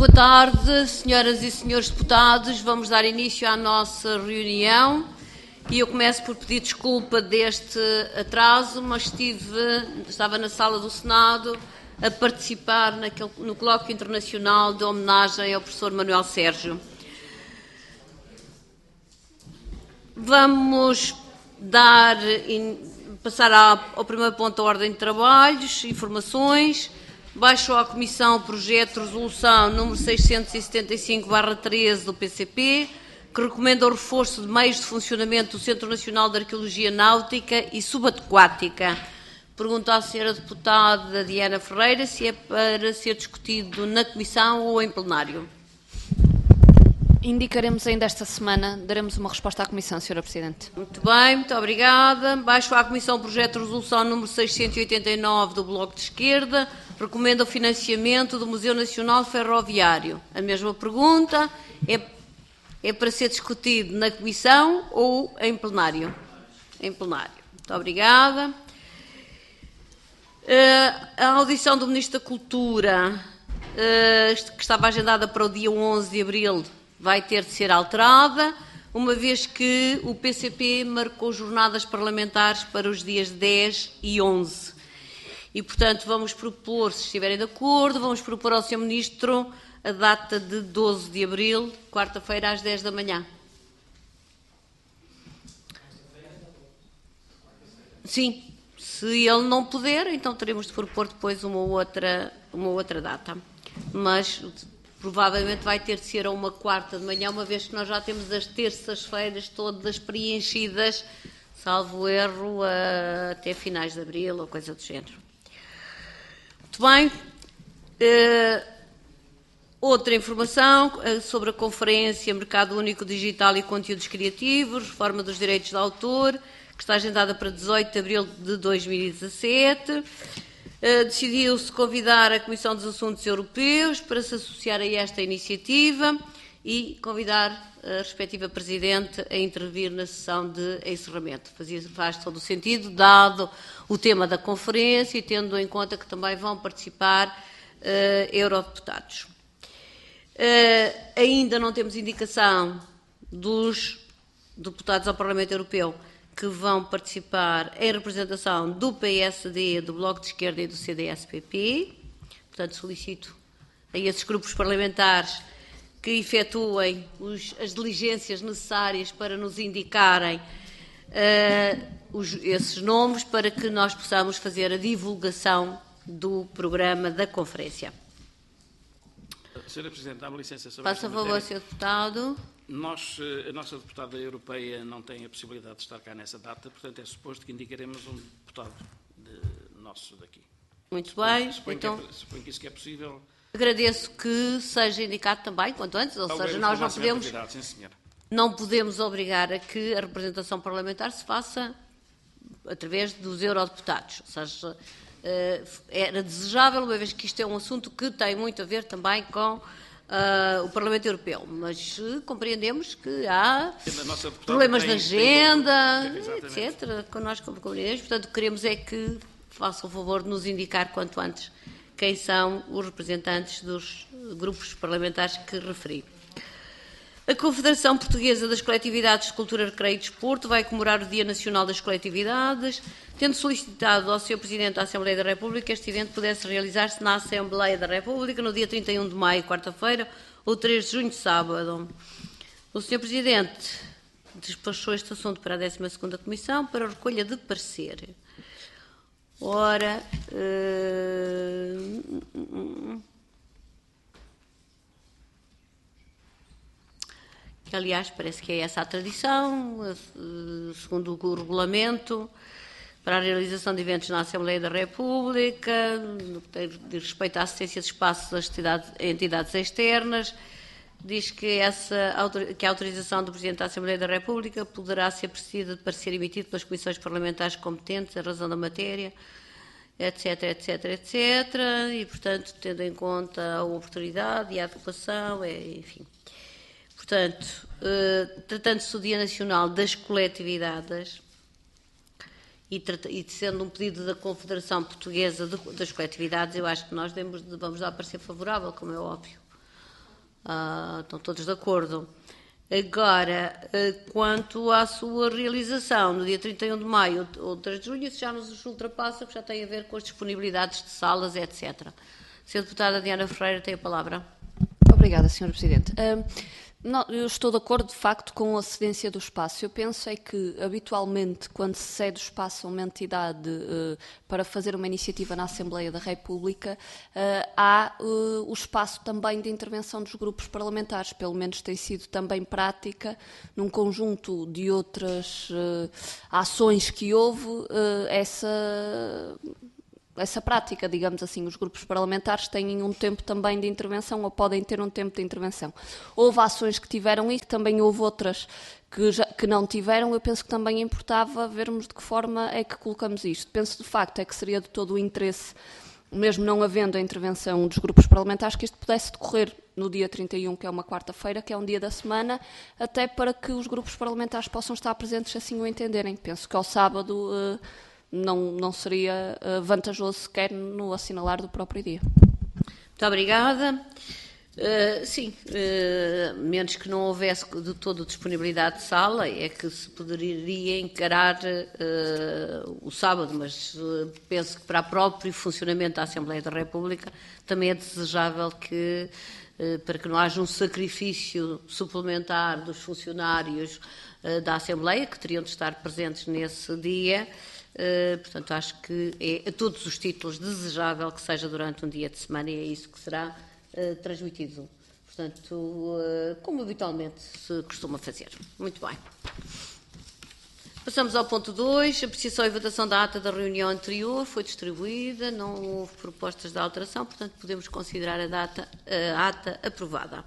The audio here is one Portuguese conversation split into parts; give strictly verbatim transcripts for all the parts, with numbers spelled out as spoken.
Boa tarde, senhoras e senhores deputados. Vamos dar início à nossa reunião e eu começo por pedir desculpa deste atraso, mas estive, estava na sala do Senado a participar naquele, no colóquio internacional de homenagem ao professor Manuel Sérgio. Vamos dar, passar ao primeiro ponto da ordem de trabalhos, informações. Baixo à Comissão o projeto de resolução número seiscentos e setenta e cinco barra treze do P C P, que recomenda o reforço de meios de funcionamento do Centro Nacional de Arqueologia Náutica e Subaquática. Pergunto à senhora deputada Diana Ferreira se é para ser discutido na Comissão ou em plenário. Indicaremos ainda esta semana, daremos uma resposta à Comissão, senhora Presidente. Muito bem, muito obrigada. Baixo à Comissão o projeto de resolução número seiscentos e oitenta e nove do Bloco de Esquerda, recomenda o financiamento do Museu Nacional Ferroviário. A mesma pergunta, é, é para ser discutido na Comissão ou em plenário? Em plenário. Muito obrigada. Uh, a audição do Ministro da Cultura, uh, que estava agendada para o dia onze de abril, vai ter de ser alterada, uma vez que o P C P marcou jornadas parlamentares para os dias dez e onze. E, portanto, vamos propor, se estiverem de acordo, vamos propor ao senhor Ministro a data de doze de abril, quarta-feira, às dez da manhã. Sim, se ele não puder, então teremos de propor depois uma outra, uma outra data. Mas provavelmente vai ter de ser a uma quarta de manhã, uma vez que nós já temos as terças-feiras todas preenchidas, salvo erro, até finais de abril ou coisa do género. Muito bem. Uh, outra informação uh, sobre a Conferência Mercado Único Digital e Conteúdos Criativos, Reforma dos Direitos de Autor, que está agendada para dezoito de abril de dois mil e dezassete. Uh, decidiu-se convidar a Comissão dos Assuntos Europeus para se associar a esta iniciativa e convidar a respectiva Presidente a intervir na sessão de encerramento. Fazia, faz todo o sentido, dado o tema da conferência e tendo em conta que também vão participar uh, eurodeputados. Uh, ainda não temos indicação dos deputados ao Parlamento Europeu que vão participar em representação do P S D, do Bloco de Esquerda e do C D S P P. Portanto, solicito a esses grupos parlamentares que efetuem os, as diligências necessárias para nos indicarem uh, os, esses nomes, para que nós possamos fazer a divulgação do programa da conferência. Senhora Presidente, dá-me licença sobre Faça favor, senhor Deputado. Nós, a nossa deputada europeia não tem a possibilidade de estar cá nessa data, portanto é suposto que indicaremos um deputado de, nosso daqui. Muito bem. Suponho, então, que é, suponho que isso que é possível. Agradeço que seja indicado também, quanto antes, ou seja, nós não podemos, sim, não podemos obrigar a que a representação parlamentar se faça através dos eurodeputados. Ou seja, era desejável, uma vez que isto é um assunto que tem muito a ver também com uh, o Parlamento Europeu, mas uh, compreendemos que há problemas tem, de agenda, tem, etcétera, que nós compreendemos, portanto, queremos é que façam o favor de nos indicar quanto antes quem são os representantes dos grupos parlamentares que referi. A Confederação Portuguesa das Coletividades de Cultura, Recreio e Desporto vai comemorar o Dia Nacional das Coletividades, tendo solicitado ao senhor Presidente da Assembleia da República que este evento pudesse realizar-se na Assembleia da República no dia trinta e um de maio, quarta-feira, ou três de junho, sábado. O senhor Presidente despachou este assunto para a décima segunda Comissão para a recolha de parecer. Ora, uh, que aliás parece que é essa a tradição, uh, segundo o regulamento, para a realização de eventos na Assembleia da República, no que diz respeito à assistência de espaços a entidades externas, diz que, essa, que a autorização do Presidente da Assembleia da República poderá ser precedida de parecer emitido pelas comissões parlamentares competentes, em razão da matéria, etc, etc, etcétera, e, portanto, tendo em conta a oportunidade e a adequação, é, enfim. Portanto, eh, tratando-se do Dia Nacional das Coletividades, e, e sendo um pedido da Confederação Portuguesa de, das Coletividades, eu acho que nós devemos, vamos dar parecer favorável, como é óbvio. Uh, estão todos de acordo. Agora, uh, quanto à sua realização, no dia trinta e um de maio ou três de junho, isso já nos ultrapassa, porque já tem a ver com as disponibilidades de salas, etcétera. senhora Deputada Diana Ferreira tem a palavra. Obrigada, senhora Presidente. Uh, não, eu estou de acordo, de facto, com a cedência do espaço. Eu penso é que, habitualmente, quando se cede o espaço a uma entidade uh, para fazer uma iniciativa na Assembleia da República, uh, há uh, o espaço também de intervenção dos grupos parlamentares. Pelo menos tem sido também prática, num conjunto de outras uh, ações que houve, uh, essa... essa prática, digamos assim. Os grupos parlamentares têm um tempo também de intervenção, ou podem ter um tempo de intervenção. Houve ações que tiveram isso, também houve outras que, já, que não tiveram. Eu penso que também importava vermos de que forma é que colocamos isto. Penso, de facto, é que seria de todo o interesse, mesmo não havendo a intervenção dos grupos parlamentares, que isto pudesse decorrer no dia trinta e um, que é uma quarta-feira, que é um dia da semana, até para que os grupos parlamentares possam estar presentes, se assim o entenderem. Penso que ao sábado... Uh, Não, não seria uh, vantajoso sequer no assinalar do próprio dia. Muito obrigada. Uh, sim, uh, menos que não houvesse de todo disponibilidade de sala, é que se poderia encarar uh, o sábado, mas uh, penso que para o próprio funcionamento da Assembleia da República também é desejável que, uh, para que não haja um sacrifício suplementar dos funcionários uh, da Assembleia, que teriam de estar presentes nesse dia. Uh, portanto, acho que é a todos os títulos desejável que seja durante um dia de semana e é isso que será uh, transmitido. Portanto, uh, como habitualmente se costuma fazer. Muito bem. Passamos ao ponto dois. Apreciação e votação da ata da reunião anterior foi distribuída, não houve propostas de alteração, portanto, podemos considerar a, data, a ata aprovada.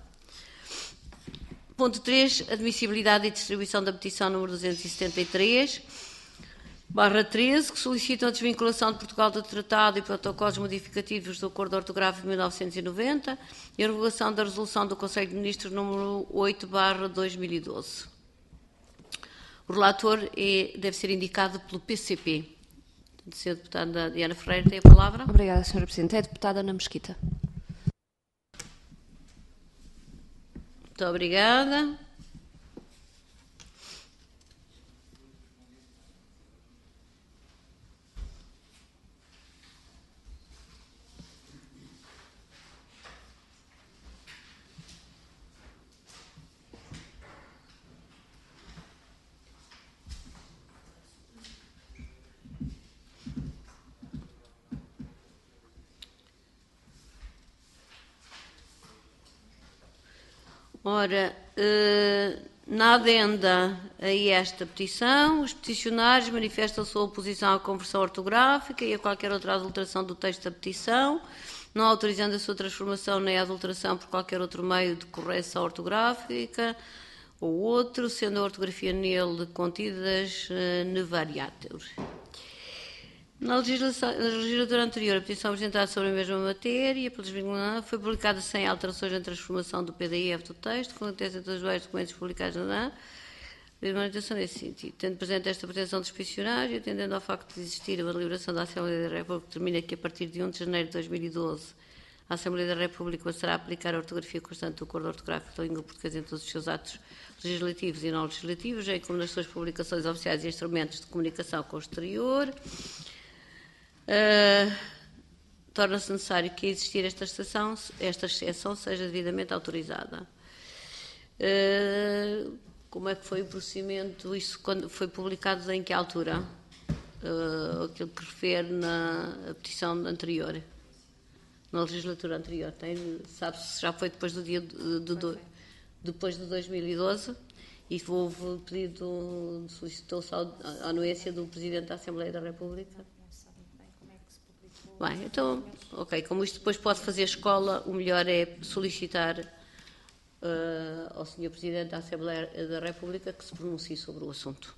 Ponto três. Admissibilidade e distribuição da petição número duzentos e setenta e três. Barra treze, que solicitam a desvinculação de Portugal do Tratado e protocolos modificativos do Acordo Ortográfico de mil novecentos e noventa e a revogação da resolução do Conselho de Ministros número oito barra dois mil e doze. O relator é, deve ser indicado pelo P C P. A senhora Deputada Diana Ferreira tem a palavra. Obrigada, senhora Presidente. É a Deputada Ana Mesquita. Muito obrigada. Ora, eh, na adenda a esta petição, os peticionários manifestam a sua oposição à conversão ortográfica e a qualquer outra adulteração do texto da petição, não autorizando a sua transformação nem a adulteração por qualquer outro meio de correção ortográfica ou outro, sendo a ortografia nele contidas eh, ne variatur. Na legislatura anterior, a petição apresentada sobre a mesma matéria foi publicada sem alterações na transformação do P D F do texto, com a contexto dos vários documentos publicados na A manutenção nesse sentido. Tendo presente esta pretensão dos peticionários, atendendo ao facto de existir uma deliberação da Assembleia da República que determina que a partir de um de janeiro de dois mil e doze a Assembleia da República passará a aplicar a ortografia constante do Acordo Ortográfico da Língua Portuguesa em todos os seus atos legislativos e não legislativos, bem como nas suas publicações oficiais e instrumentos de comunicação com o exterior. Uh, torna-se necessário que, a existir esta exceção, esta exceção seja devidamente autorizada. Uh, como é que foi o procedimento? Isso quando foi publicado em que altura? Uh, aquilo que refere na petição anterior, na legislatura anterior. Tem, sabe-se se já foi depois do dia de, de, de, depois de dois mil e doze e houve pedido, solicitou-se a anuência do Presidente da Assembleia da República? Bem, então, ok, como isto depois pode fazer escola, o melhor é solicitar uh, ao senhor Presidente da Assembleia da República que se pronuncie sobre o assunto.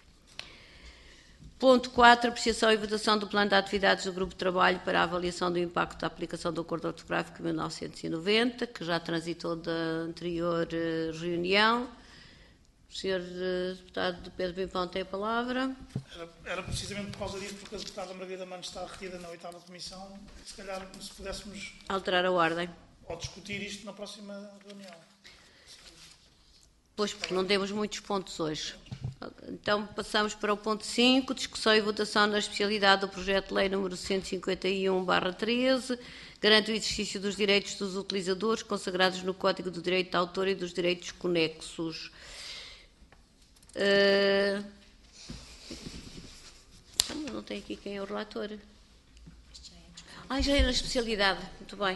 Ponto quatro, apreciação e votação do plano de atividades do Grupo de Trabalho para a avaliação do impacto da aplicação do Acordo Ortográfico de mil novecentos e noventa, que já transitou da anterior uh, reunião. O senhor uh, Deputado Pedro Pimpão tem a palavra. Era, era precisamente por causa disso, porque a deputada Margarida Manos está retida na oitava comissão, se calhar se pudéssemos... Alterar a ordem. ou discutir isto na próxima reunião. Pois, porque não temos muitos pontos hoje. Então, passamos para o ponto cinco, discussão e votação na especialidade do projeto de lei número cento e cinquenta e um barra treze, garante o exercício dos direitos dos utilizadores consagrados no Código do Direito de Autor e dos direitos conexos. Uh... Não tem aqui quem é o relator. Ah, já é na especialidade. Muito bem.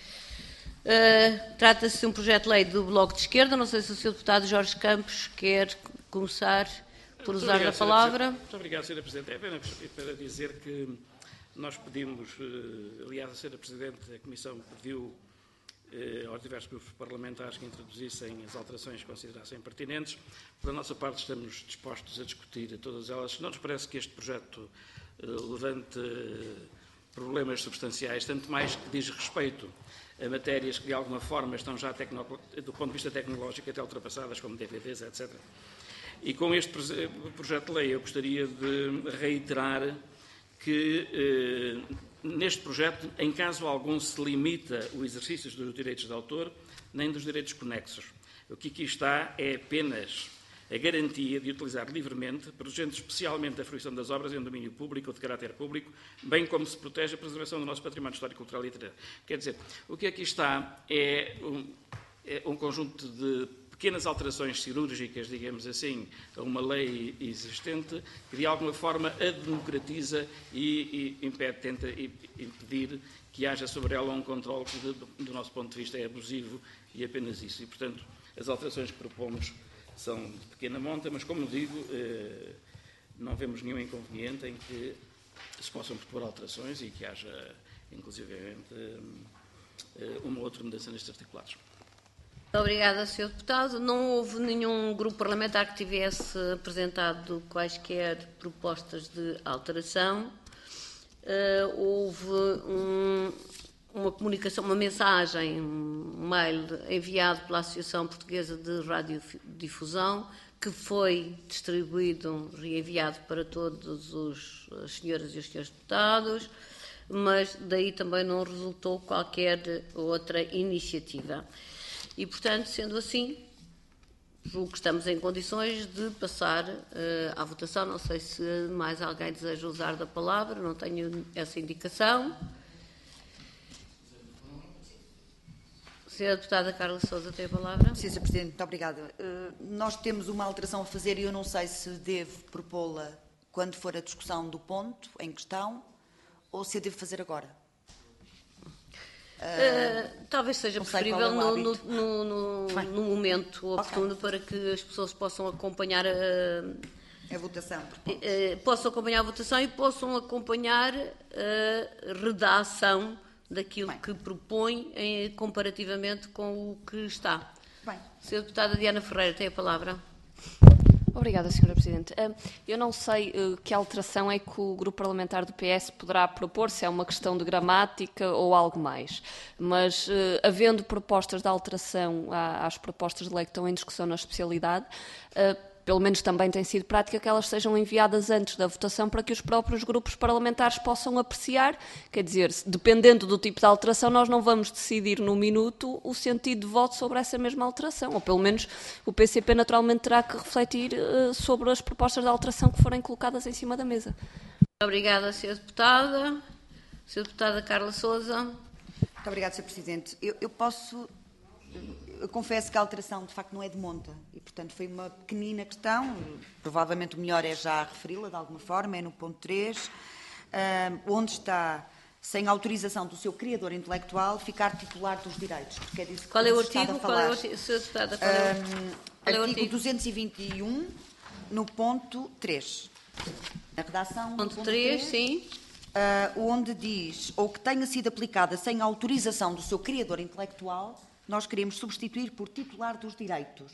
Uh, Trata-se de um projeto de lei do Bloco de Esquerda. Não sei se o senhor deputado Jorge Campos quer começar por Muito usar obrigado, a palavra. Muito obrigado, senhora Presidente. É apenas para dizer que nós pedimos, aliás, a senhora Presidente, a Comissão pediu aos diversos grupos parlamentares que introduzissem as alterações que considerassem pertinentes. Por nossa parte, estamos dispostos a discutir todas elas. Não nos parece que este projeto levante problemas substanciais, tanto mais que diz respeito a matérias que, de alguma forma, estão já, do ponto de vista tecnológico, até ultrapassadas, como D V Ds, etcétera. E com este projeto de lei eu gostaria de reiterar que, eh, neste projeto, em caso algum, se limita o exercício dos direitos de autor, nem dos direitos conexos. O que aqui está é apenas a garantia de utilizar livremente, protegendo especialmente a fruição das obras em domínio público ou de caráter público, bem como se protege a preservação do nosso património histórico, cultural e literário. Quer dizer, o que aqui está é um, é um conjunto de pequenas alterações cirúrgicas, digamos assim, a uma lei existente, que de alguma forma a democratiza e, e impede, tenta impedir que haja sobre ela um controle que, do, do nosso ponto de vista, é abusivo e apenas isso. E, portanto, as alterações que propomos são de pequena monta, mas, como digo, eh, não vemos nenhum inconveniente em que se possam propor alterações e que haja, inclusivamente, eh, uma ou outra mudança nestes articulados. Obrigada, senhor Deputado. Não houve nenhum grupo parlamentar que tivesse apresentado quaisquer propostas de alteração. Uh, houve um, uma comunicação, uma mensagem, um mail enviado pela Associação Portuguesa de Radiodifusão, que foi distribuído, reenviado para todos os as senhoras e os senhores deputados, mas daí também não resultou qualquer outra iniciativa. E, portanto, sendo assim, julgo que estamos em condições de passar uh, à votação. Não sei se mais alguém deseja usar da palavra, não tenho essa indicação. Senhora Deputada Carla Sousa tem a palavra. Sim, senhora Presidente, muito obrigada. Uh, nós temos uma alteração a fazer e eu não sei se devo propô-la quando for a discussão do ponto em questão ou se a devo fazer agora. Uh, talvez seja preferível é no, no, no, no, no momento oportuno, okay, para que as pessoas possam acompanhar a, a votação. Uh, possam acompanhar a votação e possam acompanhar a redação daquilo Bem. que propõe em, comparativamente com o que está. Bem. Senhora Deputada Diana Ferreira, tem a palavra. Obrigada, senhora Presidente. Eu não sei que alteração é que o Grupo Parlamentar do P S poderá propor, se é uma questão de gramática ou algo mais. Mas, havendo propostas de alteração às propostas de lei que estão em discussão na especialidade, pelo menos também tem sido prática que elas sejam enviadas antes da votação para que os próprios grupos parlamentares possam apreciar. Quer dizer, dependendo do tipo de alteração, nós não vamos decidir no minuto o sentido de voto sobre essa mesma alteração. Ou pelo menos o P C P naturalmente terá que refletir uh, sobre as propostas de alteração que forem colocadas em cima da mesa. Obrigada, senhora Deputada. senhora Deputada Carla Sousa. Muito obrigada, senhora Presidente. Eu, eu posso... Eu confesso que a alteração, de facto, não é de monta e, portanto, foi uma pequenina questão. Provavelmente o melhor é já referi-la de alguma forma, é no ponto três, onde está, sem autorização do seu criador intelectual, ficar titular dos direitos. Porque é disso que qual é o artigo? Qual é o artigo? Senhora Deputada, qual é o, um, qual é o artigo artigo? duzentos e vinte e um, no ponto três. Na redação... Ponto, ponto três, três, sim. Uh, onde diz, ou que tenha sido aplicada sem autorização do seu criador intelectual, nós queremos substituir por titular dos direitos.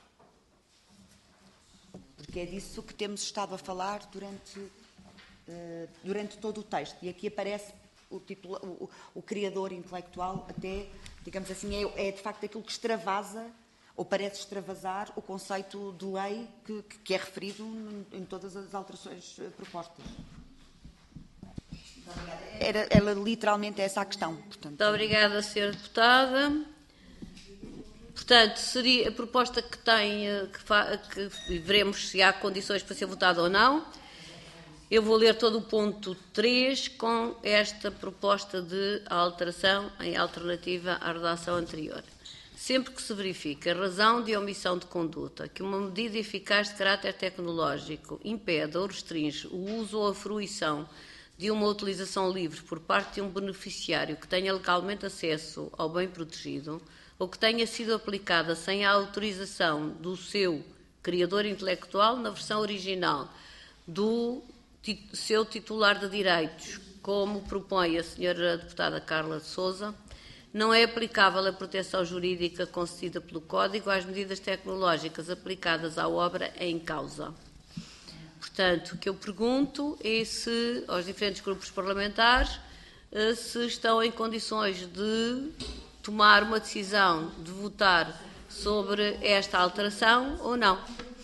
Porque é disso que temos estado a falar durante, uh, durante todo o texto. E aqui aparece o, titula, o, o criador intelectual, até, digamos assim, é, é de facto aquilo que extravasa, ou parece extravasar, o conceito de lei que, que é referido em todas as alterações propostas. Era, era literalmente essa a questão. Portanto. Muito obrigada, senhora Deputada. Portanto, seria a proposta que tem, que, fa, que veremos se há condições para ser votada ou não. Eu vou ler todo o ponto três com esta proposta de alteração em alternativa à redação anterior. Sempre que se verifique a razão de omissão de conduta que uma medida eficaz de caráter tecnológico impede ou restringe o uso ou a fruição de uma utilização livre por parte de um beneficiário que tenha legalmente acesso ao bem protegido ou que tenha sido aplicada sem a autorização do seu criador intelectual na versão original do seu titular de direitos, como propõe a senhora deputada Carla de Sousa, não é aplicável a proteção jurídica concedida pelo Código às medidas tecnológicas aplicadas à obra em causa. Portanto, o que eu pergunto é se, aos diferentes grupos parlamentares, se estão em condições de tomar uma decisão de votar sobre esta alteração ou não.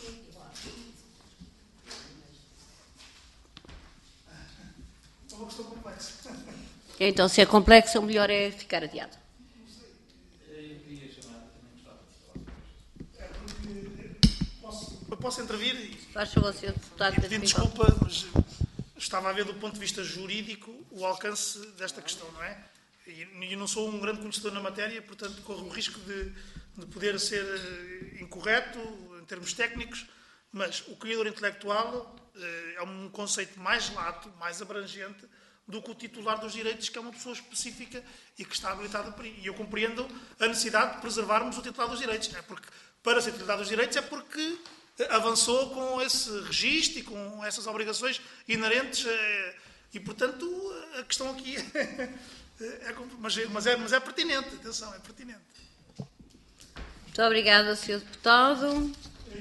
É uma questão complexa. Então, se é complexo, o melhor é ficar adiado. Eu posso intervir? Faz favor, senhor Deputado. E pedindo desculpa, mas estava a ver do ponto de vista jurídico o alcance desta questão, não é? E eu não sou um grande conhecedor na matéria, portanto corro o risco de, de poder ser incorreto em termos técnicos, mas o criador intelectual é um conceito mais lato, mais abrangente do que o titular dos direitos, que é uma pessoa específica e que está habilitada para isso. E eu compreendo a necessidade de preservarmos o titular dos direitos, não é? Porque para ser titular dos direitos é porque avançou com esse registro e com essas obrigações inerentes e, portanto, a questão aqui é, é, mas, é, mas, é, mas é pertinente, atenção, é pertinente. Muito obrigada, senhor Deputado.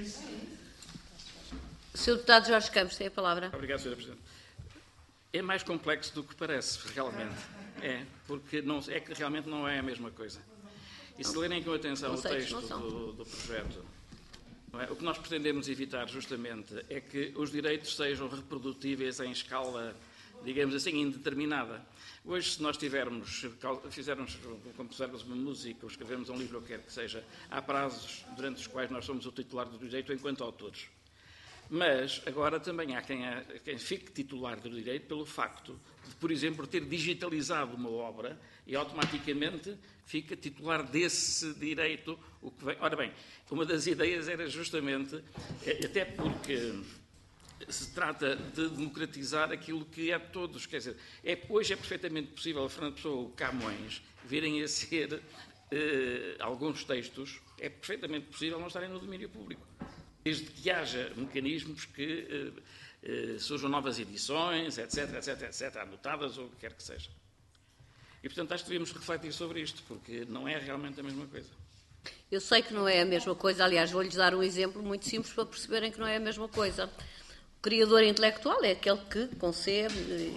senhor Deputado Jorge Campos, tem a palavra. Obrigado, senhora Presidente. É mais complexo do que parece, realmente. É, porque não, é que realmente não é a mesma coisa. E se lerem com atenção o texto do, do projeto, não é? O que nós pretendemos evitar justamente é que os direitos sejam reprodutíveis em escala, digamos assim, indeterminada. Hoje, se nós tivermos, fizermos, compusermos uma música ou escrevermos um livro, ou quer que seja, há prazos durante os quais nós somos o titular do direito enquanto autores. Mas agora também há quem, há quem fique titular do direito pelo facto de, por exemplo, ter digitalizado uma obra e automaticamente fica titular desse direito. O que vem. Ora bem, uma das ideias era justamente, até porque se trata de democratizar aquilo que é de todos. Quer dizer, é, hoje é perfeitamente possível a Fernando Pessoa ou Camões virem a ser eh, alguns textos, é perfeitamente possível não estarem no domínio público. Desde que haja mecanismos que eh, eh, surjam novas edições, etc, etc, etc, anotadas ou o que quer que seja. E, portanto, acho que devíamos refletir sobre isto, porque não é realmente a mesma coisa. Eu sei que não é a mesma coisa, aliás, vou-lhes dar um exemplo muito simples para perceberem que não é a mesma coisa. O criador intelectual é aquele que concebe.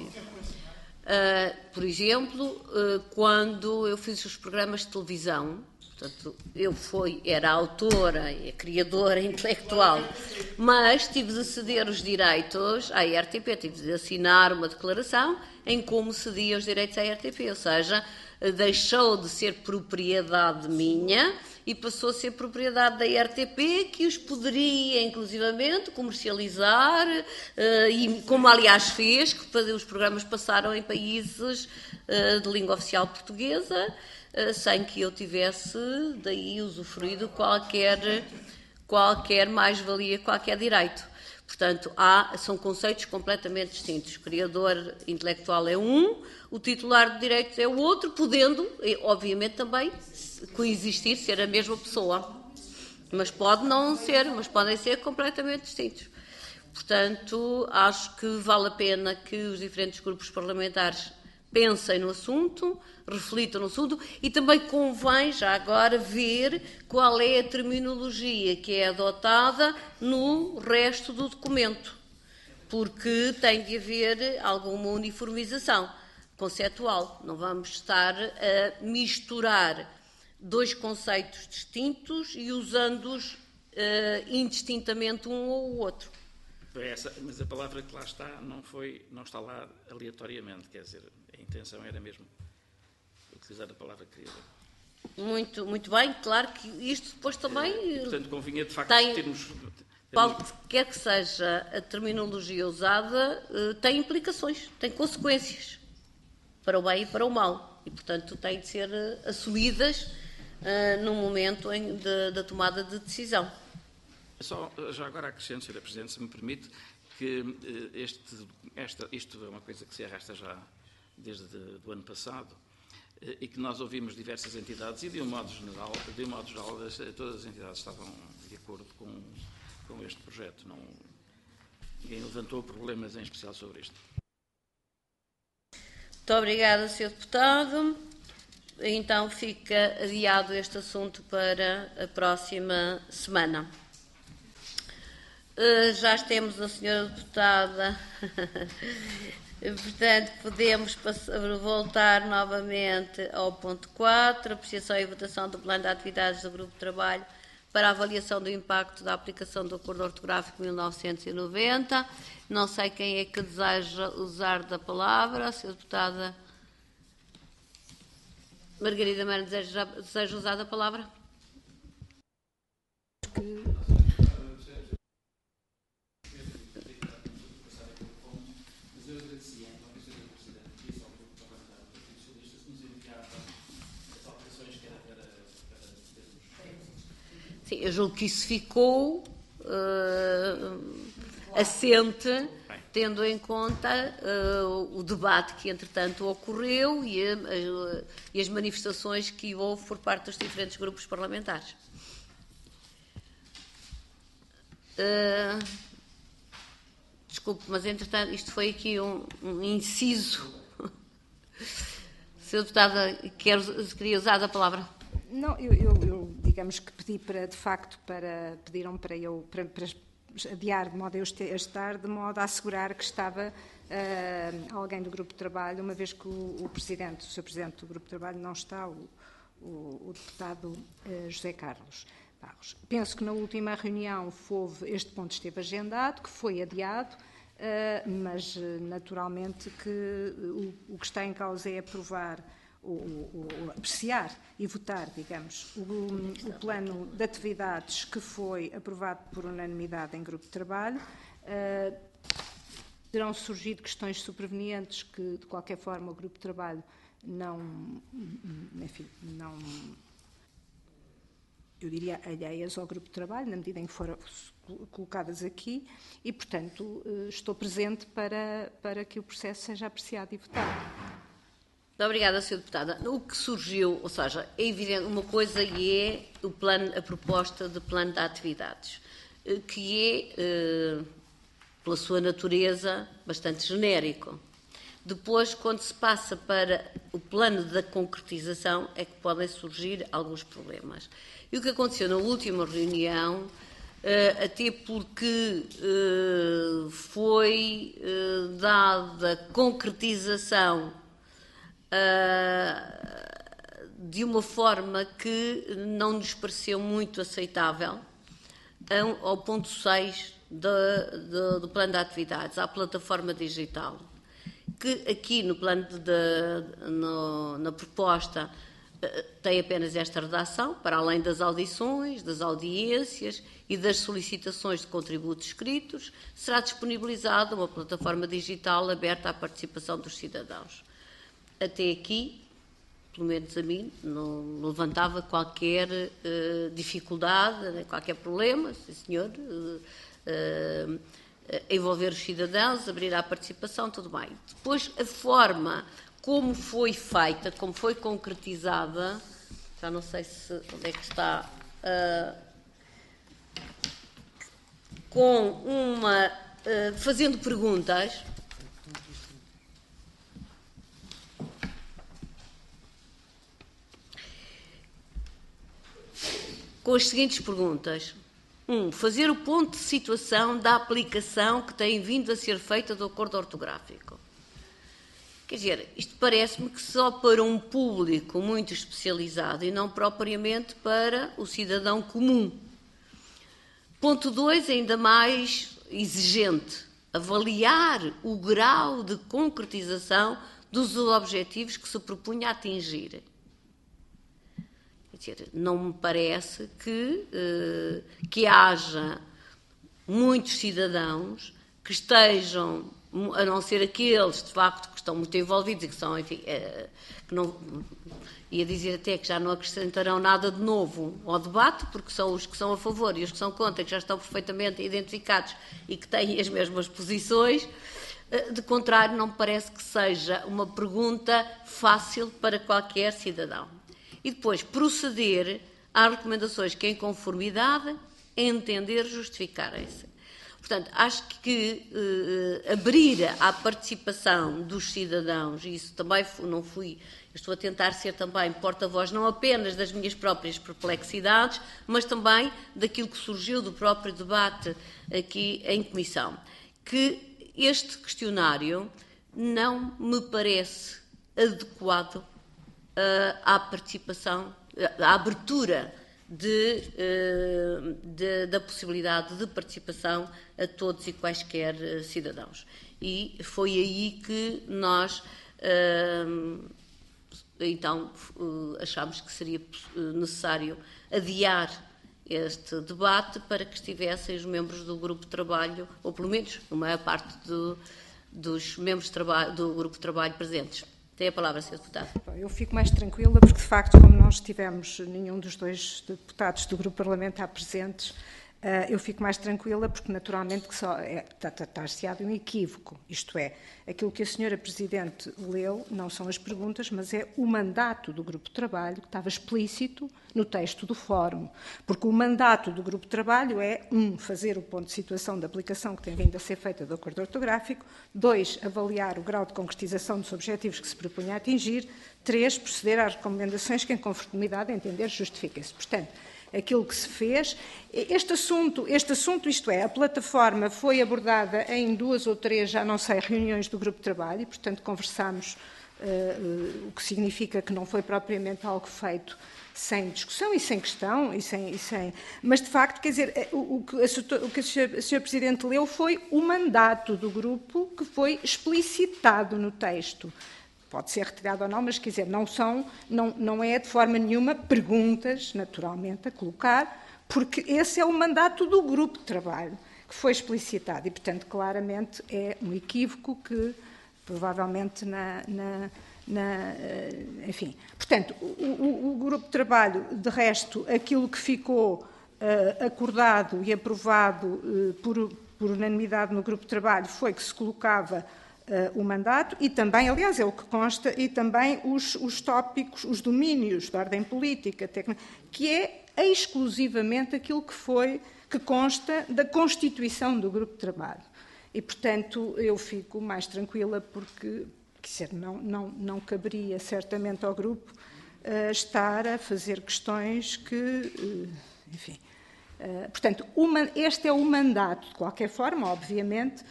Uh, por exemplo, uh, quando eu fiz os programas de televisão, portanto, eu fui, era a autora e a criadora intelectual, mas tive de ceder os direitos à R T P, tive de assinar uma declaração em como cedia os direitos à R T P, ou seja, deixou de ser propriedade minha e passou a ser propriedade da R T P, que os poderia, inclusivamente, comercializar, uh, e como aliás fez, que os programas passaram em países uh, de língua oficial portuguesa, sem que eu tivesse daí usufruído qualquer, qualquer mais-valia, qualquer direito. Portanto, há, são conceitos completamente distintos. O criador intelectual é um, o titular de direitos é o outro, podendo, obviamente, também coexistir, ser a mesma pessoa. Mas pode não ser, mas podem ser completamente distintos. Portanto, acho que vale a pena que os diferentes grupos parlamentares pensem no assunto, reflitam no assunto e também convém, já agora, ver qual é a terminologia que é adotada no resto do documento, porque tem de haver alguma uniformização conceptual. Não vamos estar a misturar dois conceitos distintos e usando-os uh, indistintamente um ou o outro. Essa, mas a palavra que lá está não, foi, não está lá aleatoriamente, quer dizer, a intenção era mesmo utilizar a palavra que queria. Muito, muito bem, claro que isto depois também... E, portanto, convinha de facto tem, termos... Qualquer que seja a terminologia usada, tem implicações, tem consequências, para o bem e para o mal. E, portanto, têm de ser assumidas uh, no momento em, de, da tomada de decisão. Só, já agora acrescento, senhora Presidente, se me permite, que este, esta, isto é uma coisa que se arrasta já desde o ano passado e que nós ouvimos diversas entidades e, de um modo geral, de um modo geral todas as entidades estavam de acordo com, com este projeto. Não, ninguém levantou problemas em especial sobre isto. Muito obrigada, senhor Deputado. Então fica adiado este assunto para a próxima semana. Uh, já temos a senhora Deputada, portanto podemos passar, voltar novamente ao ponto quatro, apreciação e votação do plano de atividades do Grupo de Trabalho para a avaliação do impacto da aplicação do Acordo Ortográfico mil novecentos e noventa. Não sei quem é que deseja usar da palavra. A senhora Deputada Margarida Mano deseja, deseja usar da palavra? Sim, eu julgo que isso ficou uh, assente, tendo em conta uh, o debate que, entretanto, ocorreu e, a, a, e as manifestações que houve por parte dos diferentes grupos parlamentares. Uh, desculpe, mas, entretanto, isto foi aqui um, um inciso. senhora Deputada, quer, queria usar a palavra? Não, eu, eu, eu digamos que pedi para, de facto, para, pediram para eu para, para adiar de modo a eu estar, de modo a assegurar que estava uh, alguém do Grupo de Trabalho, uma vez que o, o Presidente, o senhor Presidente do Grupo de Trabalho não está, o, o, o Deputado uh, José Carlos Barros. Penso que na última reunião houve, este ponto esteve agendado, que foi adiado, uh, mas naturalmente que o, o que está em causa é aprovar O, o, o apreciar e votar, digamos, o, o plano de atividades que foi aprovado por unanimidade em grupo de trabalho. Uh, terão surgido questões supervenientes que, de qualquer forma, o grupo de trabalho não, enfim, não, eu diria, alheias ao grupo de trabalho, na medida em que foram colocadas aqui, e, portanto, uh, estou presente para, para que o processo seja apreciado e votado. Muito obrigada, senhora Deputada. O que surgiu, ou seja, é evidente uma coisa e é o plano, a proposta de plano de atividades, que é, pela sua natureza, bastante genérico. Depois, quando se passa para o plano da concretização, é que podem surgir alguns problemas. E o que aconteceu na última reunião, até porque foi dada concretização de uma forma que não nos pareceu muito aceitável, ao ponto seis do, do, do plano de atividades, à plataforma digital, que aqui no plano de, de, no, na proposta tem apenas esta redação, para além das audições, das audiências e das solicitações de contributos escritos, será disponibilizada uma plataforma digital aberta à participação dos cidadãos. Até aqui, pelo menos a mim, não levantava qualquer uh, dificuldade, qualquer problema, sim senhor, uh, uh, envolver os cidadãos, abrir à participação, tudo bem. Depois, a forma como foi feita, como foi concretizada, já não sei se onde é que está, uh, com uma, uh, fazendo perguntas, com as seguintes perguntas. Um, fazer o ponto de situação da aplicação que tem vindo a ser feita do acordo ortográfico. Quer dizer, isto parece-me que só para um público muito especializado e não propriamente para o cidadão comum. Ponto dois, ainda mais, exigente avaliar o grau de concretização dos objetivos que se propunha a atingir. Quer dizer, não me parece que, eh, que haja muitos cidadãos que estejam, a não ser aqueles, de facto, que estão muito envolvidos e que são, enfim, eh, que não, ia dizer até que já não acrescentarão nada de novo ao debate, porque são os que são a favor e os que são contra, que já estão perfeitamente identificados e que têm as mesmas posições. De contrário, não me parece que seja uma pergunta fácil para qualquer cidadão. E depois proceder às recomendações que, em conformidade, entender justificarem-se. Portanto, acho que eh, abrir à participação dos cidadãos, e isso também não fui, estou a tentar ser também porta-voz não apenas das minhas próprias perplexidades, mas também daquilo que surgiu do próprio debate aqui em comissão, que este questionário não me parece adequado uh, à participação, à abertura de, uh, de, da possibilidade de participação a todos e quaisquer uh, cidadãos. E foi aí que nós, uh, então, uh, achámos que seria necessário adiar este debate para que estivessem os membros do grupo de trabalho, ou pelo menos a maior parte do, dos membros de trabalho, do grupo de trabalho presentes. Tem a palavra, senhor Deputado. Eu fico mais tranquila porque, de facto, como não tivemos nenhum dos dois deputados do grupo parlamentar presentes, eu fico mais tranquila porque, naturalmente, que só é, tratar-se-á de um equívoco. Isto é, aquilo que a senhora Presidente leu não são as perguntas, mas é o mandato do grupo de trabalho que estava explícito no texto do fórum. Porque o mandato do grupo de trabalho é, um, fazer o ponto de situação da aplicação que tem vindo a ser feita do acordo ortográfico, dois, avaliar o grau de concretização dos objetivos que se propunha a atingir, três, proceder às recomendações que, em conformidade, entender, justifiquem-se. Portanto, aquilo que se fez. Este assunto, este assunto, isto é, a plataforma foi abordada em duas ou três, já não sei, reuniões do grupo de trabalho e, portanto, conversámos, uh, uh, o que significa que não foi propriamente algo feito sem discussão e sem questão, e sem, e sem... mas, de facto, quer dizer, o, o que, a, o que a senhora Presidente leu foi o mandato do grupo que foi explicitado no texto. Pode ser retirado ou não, mas, quer dizer, não, são, não, não é de forma nenhuma perguntas, naturalmente, a colocar, porque esse é o mandato do grupo de trabalho que foi explicitado e, portanto, claramente é um equívoco que, provavelmente, na... na, na enfim, portanto, o, o, o grupo de trabalho, de resto, aquilo que ficou uh, acordado e aprovado uh, por, por unanimidade no grupo de trabalho foi que se colocava Uh, o mandato e também, aliás, é o que consta, e também os, os tópicos, os domínios da ordem política, técnica, que é exclusivamente aquilo que foi, que consta da constituição do grupo de trabalho. E, portanto, eu fico mais tranquila porque, quer dizer, não, não, não caberia certamente ao grupo uh, estar a fazer questões que, uh, enfim... Uh, portanto, uma, este é o mandato, de qualquer forma, obviamente,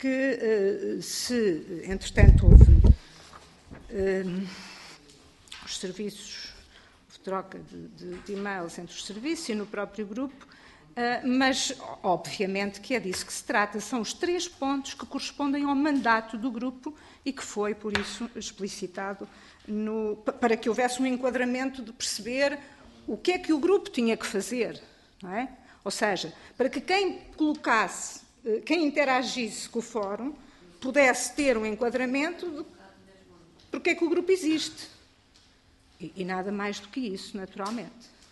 que, se, entretanto, houve uh, os serviços, houve troca de, de, de e-mails entre os serviços e no próprio grupo, uh, mas, obviamente, que é disso que se trata. São os três pontos que correspondem ao mandato do grupo e que foi, por isso, explicitado no, para que houvesse um enquadramento de perceber o que é que o grupo tinha que fazer, não é? Ou seja, para que quem colocasse, quem interagisse com o fórum pudesse ter um enquadramento de porque é que o grupo existe. E, e nada mais do que isso, naturalmente.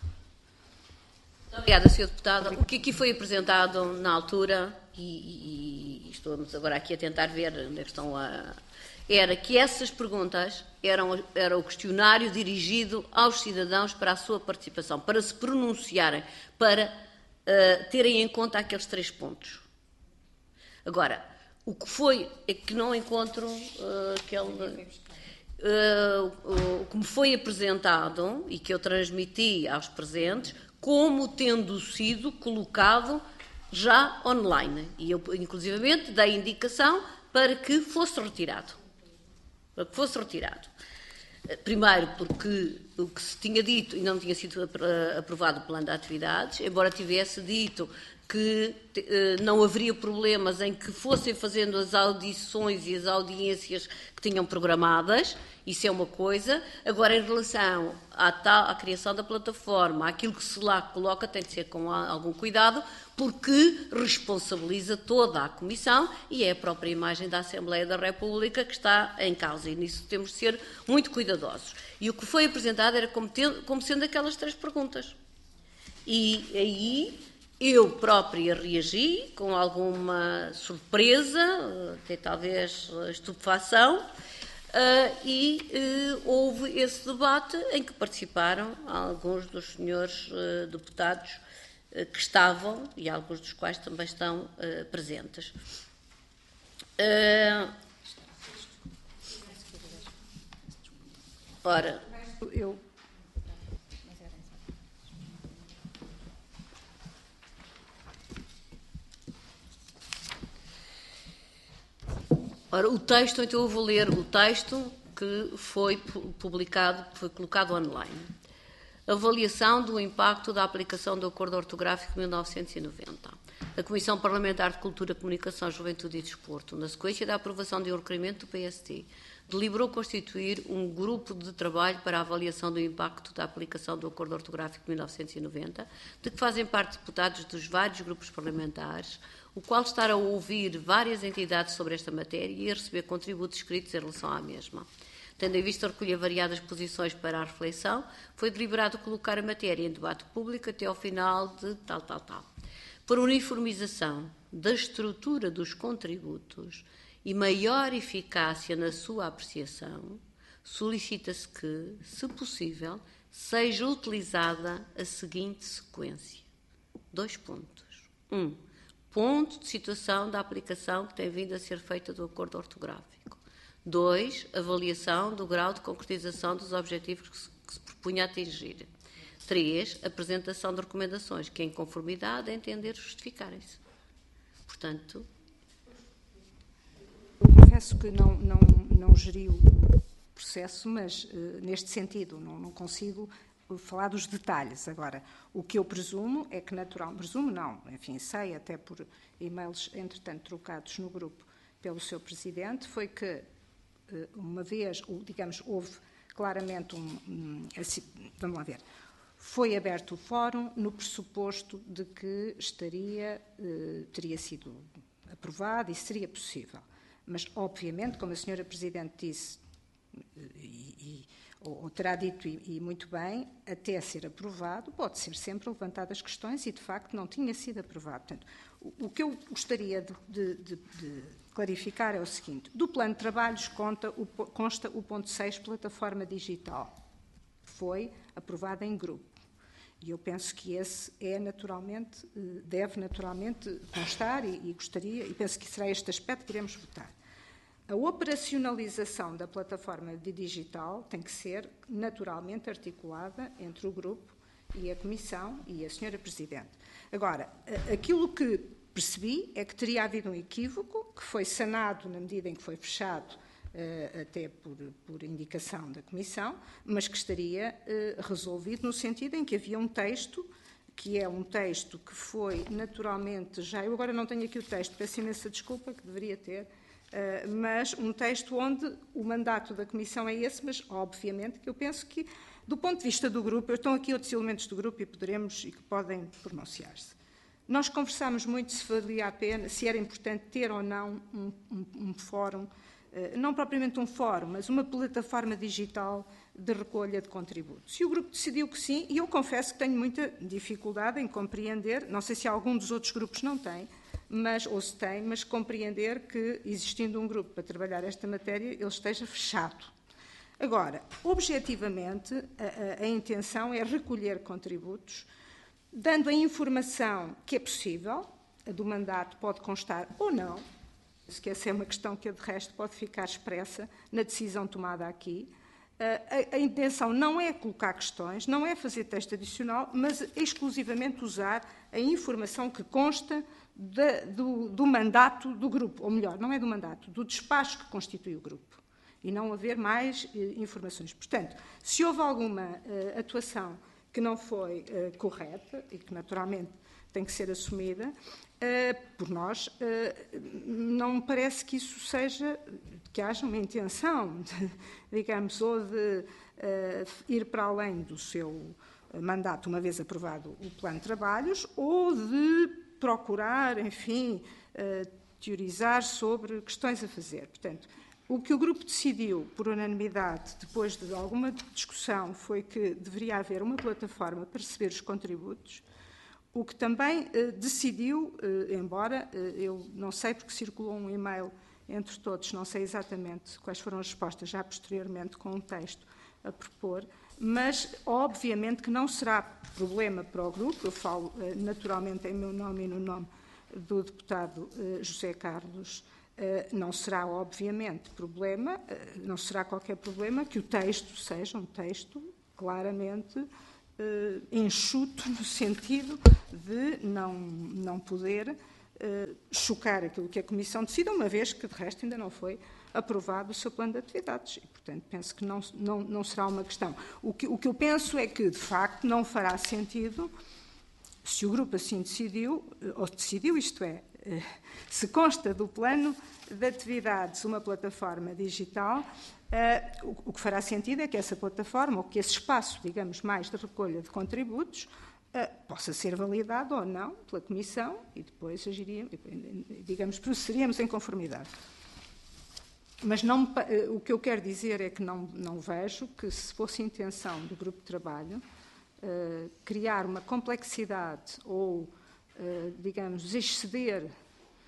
Muito obrigada, senhor Deputado. O que aqui foi apresentado na altura, e, e, e estamos agora aqui a tentar ver onde é que estão a... era que essas perguntas eram, era o questionário dirigido aos cidadãos para a sua participação, para se pronunciarem, para uh, terem em conta aqueles três pontos. Agora, o que foi é que não encontro uh, aquele... Uh, o, o que me foi apresentado e que eu transmiti aos presentes como tendo sido colocado já online. E eu, inclusivamente, dei indicação para que fosse retirado. Para que fosse retirado. Primeiro porque o que se tinha dito, e não tinha sido aprovado o plano de atividades, embora tivesse dito que eh, não haveria problemas em que fossem fazendo as audições e as audiências que tinham programadas, isso é uma coisa. Agora, em relação à, tal, à criação da plataforma, aquilo que se lá coloca tem de ser com algum cuidado, porque responsabiliza toda a Comissão e é a própria imagem da Assembleia da República que está em causa, e nisso temos de ser muito cuidadosos. E o que foi apresentado era como, tendo, como sendo aquelas três perguntas. E aí eu própria reagi com alguma surpresa, até talvez estupefação, uh, e uh, houve esse debate em que participaram alguns dos senhores uh, deputados uh, que estavam, e alguns dos quais também estão uh, presentes. Uh, ora, eu Ora, o texto, então eu vou ler o texto que foi publicado, foi colocado online. Avaliação do impacto da aplicação do Acordo Ortográfico de mil novecentos e noventa. A Comissão Parlamentar de Cultura, Comunicação, Juventude e Desporto, na sequência da aprovação de um requerimento do P S T, deliberou constituir um grupo de trabalho para a avaliação do impacto da aplicação do Acordo Ortográfico de mil novecentos e noventa, de que fazem parte deputados dos vários grupos parlamentares, o qual estará a ouvir várias entidades sobre esta matéria e a receber contributos escritos em relação à mesma. Tendo em vista recolher variadas posições para a reflexão, foi deliberado colocar a matéria em debate público até ao final de tal, tal, tal. Por uniformização da estrutura dos contributos e maior eficácia na sua apreciação, solicita-se que, se possível, seja utilizada a seguinte sequência. Dois pontos. Um, ponto de situação da aplicação que tem vindo a ser feita do acordo ortográfico. Dois, avaliação do grau de concretização dos objetivos que se, que se propunha atingir. Três, apresentação de recomendações que, em conformidade, a entender justificarem-se. Portanto... Eu confesso que não, não, não geri o processo, mas, uh, neste sentido, não, não consigo falar dos detalhes. Agora, o que eu presumo é que natural, presumo não, enfim, sei até por e-mails, entretanto, trocados no grupo pelo seu Presidente, foi que, uma vez, digamos, houve claramente um, um assim, vamos lá ver, foi aberto o fórum no pressuposto de que estaria, eh, teria sido aprovado e seria possível. Mas, obviamente, como a senhora Presidente disse, e, e ou, ou terá dito, e, e muito bem, até ser aprovado, pode ser sempre levantadas questões e, de facto, não tinha sido aprovado. Portanto, o, o que eu gostaria de, de, de, de clarificar é o seguinte: do plano de trabalhos conta o, consta o ponto seis, plataforma digital, que foi aprovada em grupo. E eu penso que esse é naturalmente, deve naturalmente constar e, e gostaria, e penso que será este aspecto que iremos votar. A operacionalização da plataforma de digital tem que ser naturalmente articulada entre o grupo e a Comissão e a senhora Presidente. Agora, aquilo que percebi é que teria havido um equívoco que foi sanado na medida em que foi fechado, até por, por indicação da Comissão, mas que estaria resolvido no sentido em que havia um texto, que é um texto que foi naturalmente já... Eu agora não tenho aqui o texto, peço imensa desculpa, que deveria ter... Uh, mas um texto onde o mandato da Comissão é esse, mas obviamente que eu penso que, do ponto de vista do grupo, estão aqui outros elementos do grupo e poderemos e que podem pronunciar-se. Nós conversámos muito se valia a pena, se era importante ter ou não um, um, um fórum, uh, não propriamente um fórum, mas uma plataforma digital de recolha de contributos. E o grupo decidiu que sim, e eu confesso que tenho muita dificuldade em compreender, não sei se algum dos outros grupos não tem, mas, ou se tem, mas compreender que, existindo um grupo para trabalhar esta matéria, ele esteja fechado. Agora, objetivamente, a, a, a intenção é recolher contributos, dando a informação que é possível, a do mandato pode constar ou não, que essa é uma questão que, de resto, pode ficar expressa na decisão tomada aqui. A, a, a intenção não é colocar questões, não é fazer texto adicional, mas exclusivamente usar a informação que consta De, do, do mandato do grupo, ou melhor, não é do mandato, do despacho que constitui o grupo. e não haver mais eh, informações. Portanto, se houve alguma eh, atuação que não foi eh, correta e que naturalmente tem que ser assumida eh, por nós, eh, não me parece que isso seja, que haja uma intenção, de, digamos, ou de eh, ir para além do seu mandato, uma vez aprovado o plano de trabalhos, ou de procurar, enfim, eh, teorizar sobre questões a fazer. Portanto, o que o grupo decidiu, por unanimidade, depois de alguma discussão, foi que deveria haver uma plataforma para receber os contributos, o que também eh, decidiu, eh, embora eh, eu não sei porque circulou um e-mail entre todos, não sei exatamente quais foram as respostas, já posteriormente com um texto a propor, mas obviamente que não será problema para o grupo, eu falo eh, naturalmente em meu nome e no nome do deputado eh, José Carlos, eh, não será obviamente problema, eh, não será qualquer problema que o texto seja um texto claramente eh, enxuto no sentido de não, não poder eh, chocar aquilo que a Comissão decida, uma vez que de resto ainda não foi aprovado o seu plano de atividades e, portanto, penso que não, não, não será uma questão. O que, o que eu penso é que, de facto, não fará sentido, se o grupo assim decidiu, ou decidiu, isto é, se consta do plano de atividades uma plataforma digital, o que fará sentido é que essa plataforma, ou que esse espaço, digamos, mais de recolha de contributos, possa ser validado ou não pela Comissão e depois agiríamos, digamos, procederíamos em conformidade. Mas não, o que eu quero dizer é que não, não vejo que, se fosse intenção do grupo de trabalho, uh, criar uma complexidade ou, uh, digamos, exceder uh,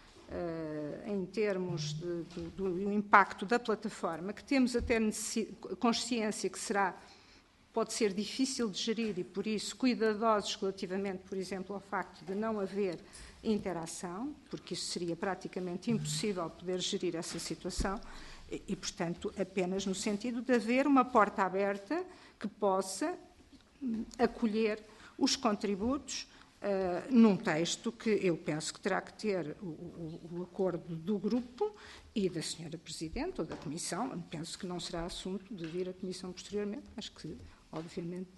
em termos de, do, do impacto da plataforma, que temos até consciência que será, pode ser difícil de gerir e, por isso, cuidadosos relativamente, por exemplo, ao facto de não haver interação, porque isso seria praticamente impossível poder gerir essa situação e, e, portanto, apenas no sentido de haver uma porta aberta que possa acolher os contributos uh, num texto que eu penso que terá que ter o, o, o acordo do grupo e da senhora Presidente ou da Comissão. Penso que não será assunto de vir à Comissão posteriormente, mas que, obviamente...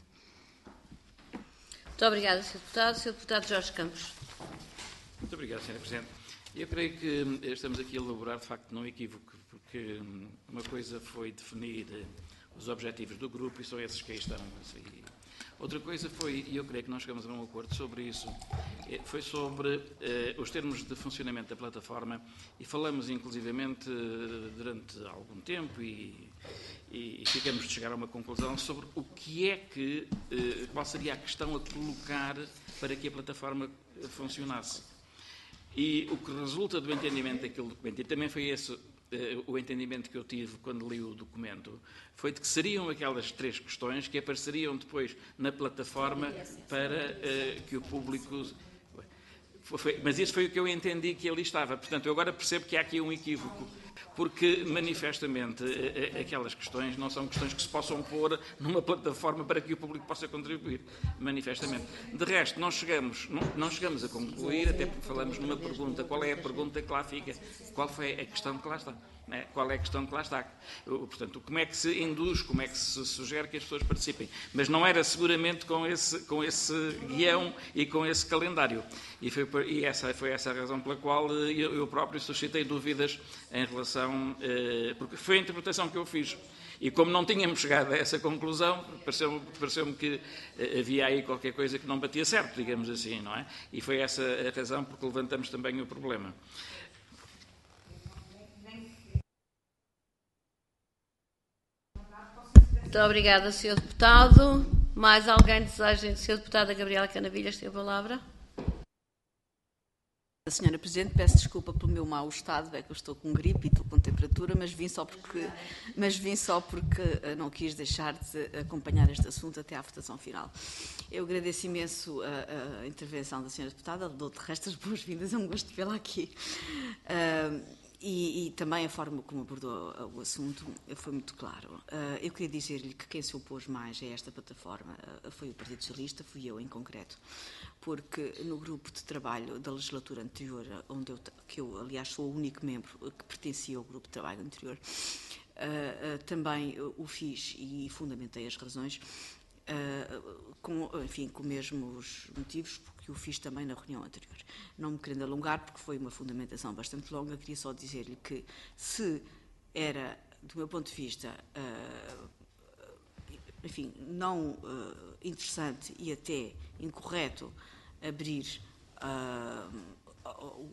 Muito obrigada, senhor Deputado. senhor Deputado Jorge Campos. Muito obrigado, senhora Presidente. Eu creio que estamos aqui a elaborar, de facto, num equívoco, porque uma coisa foi definir os objetivos do grupo e são esses que aí estão. Outra coisa foi, e eu creio que nós chegamos a um acordo sobre isso, foi sobre eh, os termos de funcionamento da plataforma e falamos, inclusivamente, durante algum tempo e, e ficamos de chegar a uma conclusão sobre o que é que, eh, qual seria a questão a colocar para que a plataforma funcionasse. E o que resulta do entendimento daquele documento, e também foi esse uh, o entendimento que eu tive quando li o documento, foi de que seriam aquelas três questões que apareceriam depois na plataforma para uh, que o público... Foi, mas isso foi o que eu entendi que ali estava. Portanto, eu agora percebo que há aqui um equívoco, porque, manifestamente, aquelas questões não são questões que se possam pôr numa plataforma para que o público possa contribuir, manifestamente. De resto, não chegamos, não, não chegamos a concluir, até porque falamos numa pergunta. Qual é a pergunta que lá fica? Qual foi a questão que lá está? É, qual é a questão que lá está? Portanto, como é que se induz, como é que se sugere que as pessoas participem? Mas não era seguramente com esse, com esse guião e com esse calendário. E, foi, e essa foi essa a razão pela qual eu, eu próprio suscitei dúvidas em relação... Eh, porque foi a interpretação que eu fiz. E como não tínhamos chegado a essa conclusão, pareceu-me, pareceu-me que havia aí qualquer coisa que não batia certo, digamos assim, não é? E foi essa a razão porque levantamos também o problema. Muito obrigada, senhor Deputado. Mais alguém deseja? senhora Deputada Gabriela Canavilhas tem a palavra. senhora Presidente, peço desculpa pelo meu mau estado, é que eu estou com gripe e estou com temperatura, mas vim só porque, mas vim só porque não quis deixar de acompanhar este assunto até à votação final. Eu agradeço imenso a, a intervenção da senhora Deputada, dou-te resto as boas-vindas, é um gosto vê-la aqui. Uh, E, e também a forma como abordou o assunto foi muito claro. Uh, eu queria dizer-lhe que quem se opôs mais a esta plataforma uh, foi o Partido Socialista, fui eu em concreto, porque no grupo de trabalho da legislatura anterior, onde eu, que eu, aliás, sou o único membro que pertencia ao grupo de trabalho anterior, uh, uh, também o fiz e fundamentei as razões, uh, com, enfim, com os mesmos motivos, porque o fiz também na reunião anterior. Não me querendo alongar, porque foi uma fundamentação bastante longa, queria só dizer-lhe que se era, do meu ponto de vista, uh, enfim, não uh, interessante e até incorreto abrir uh,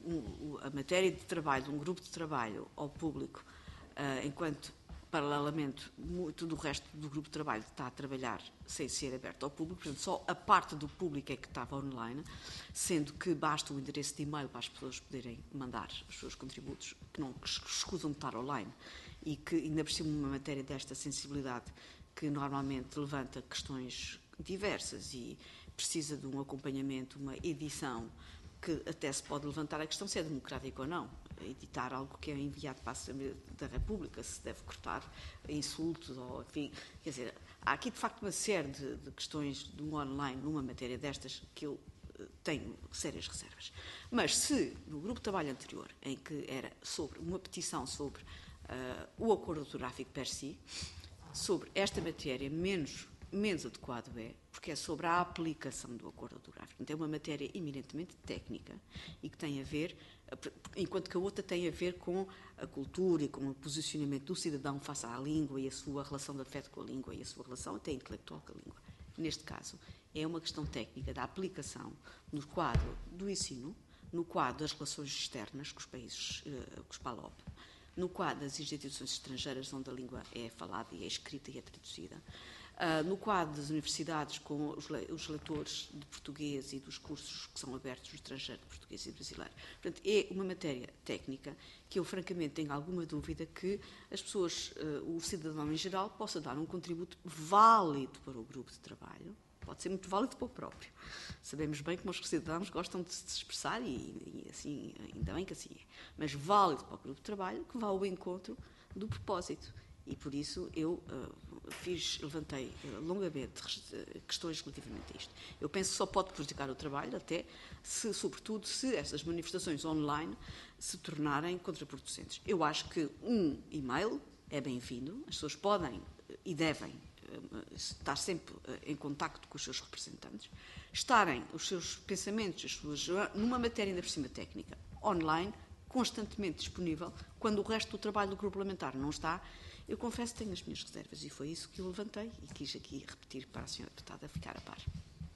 a, a matéria de trabalho, de um grupo de trabalho ao público, uh, enquanto, paralelamente, todo o resto do grupo de trabalho está a trabalhar sem ser aberto ao público, portanto, só a parte do público é que estava online, sendo que basta o endereço de e-mail para as pessoas poderem mandar os seus contributos, que não que escusam de estar online, e que, ainda por cima, uma matéria desta sensibilidade, que normalmente levanta questões diversas e precisa de um acompanhamento, uma edição, que até se pode levantar a questão se é democrático ou não. Editar algo que é enviado para a Assembleia da República, se deve cortar insultos, ou enfim, quer dizer, há aqui de facto uma série de, de questões do online numa matéria destas que eu tenho sérias reservas. Mas se no grupo de trabalho anterior, em que era sobre uma petição sobre uh, o acordo ortográfico per si, sobre esta matéria menos, menos adequado é, porque é sobre a aplicação do acordo ortográfico. Então é uma matéria eminentemente técnica e que tem a ver, enquanto que a outra tem a ver com a cultura e com o posicionamento do cidadão face à língua e a sua relação de afeto com a língua e a sua relação até intelectual com a língua. Neste caso, é uma questão técnica da aplicação no quadro do ensino, no quadro das relações externas com os países, com os PALOP, no quadro das instituições estrangeiras onde a língua é falada e é escrita e é traduzida, uh, no quadro das universidades com os, le os leitores de português e dos cursos que são abertos no estrangeiro de português e brasileiro. Portanto, é uma matéria técnica que eu, francamente, tenho alguma dúvida que as pessoas, uh, o cidadão em geral, possa dar um contributo válido para o grupo de trabalho. Pode ser muito válido para o próprio. Sabemos bem como os cidadãos gostam de se expressar e, e assim, ainda bem que assim é. Mas válido para o grupo de trabalho que vá ao encontro do propósito. E por isso eu uh, fiz, levantei uh, longamente questões relativamente a isto. Eu penso que só pode prejudicar o trabalho, até, se, sobretudo, se essas manifestações online se tornarem contraproducentes. Eu acho que um e-mail é bem-vindo, as pessoas podem e devem estar sempre em contacto com os seus representantes, estarem os seus pensamentos, as suas, numa matéria ainda por cima técnica, online, constantemente disponível, quando o resto do trabalho do grupo parlamentar não está. Eu confesso que tenho as minhas reservas e foi isso que eu levantei e quis aqui repetir para a senhora deputada ficar a par.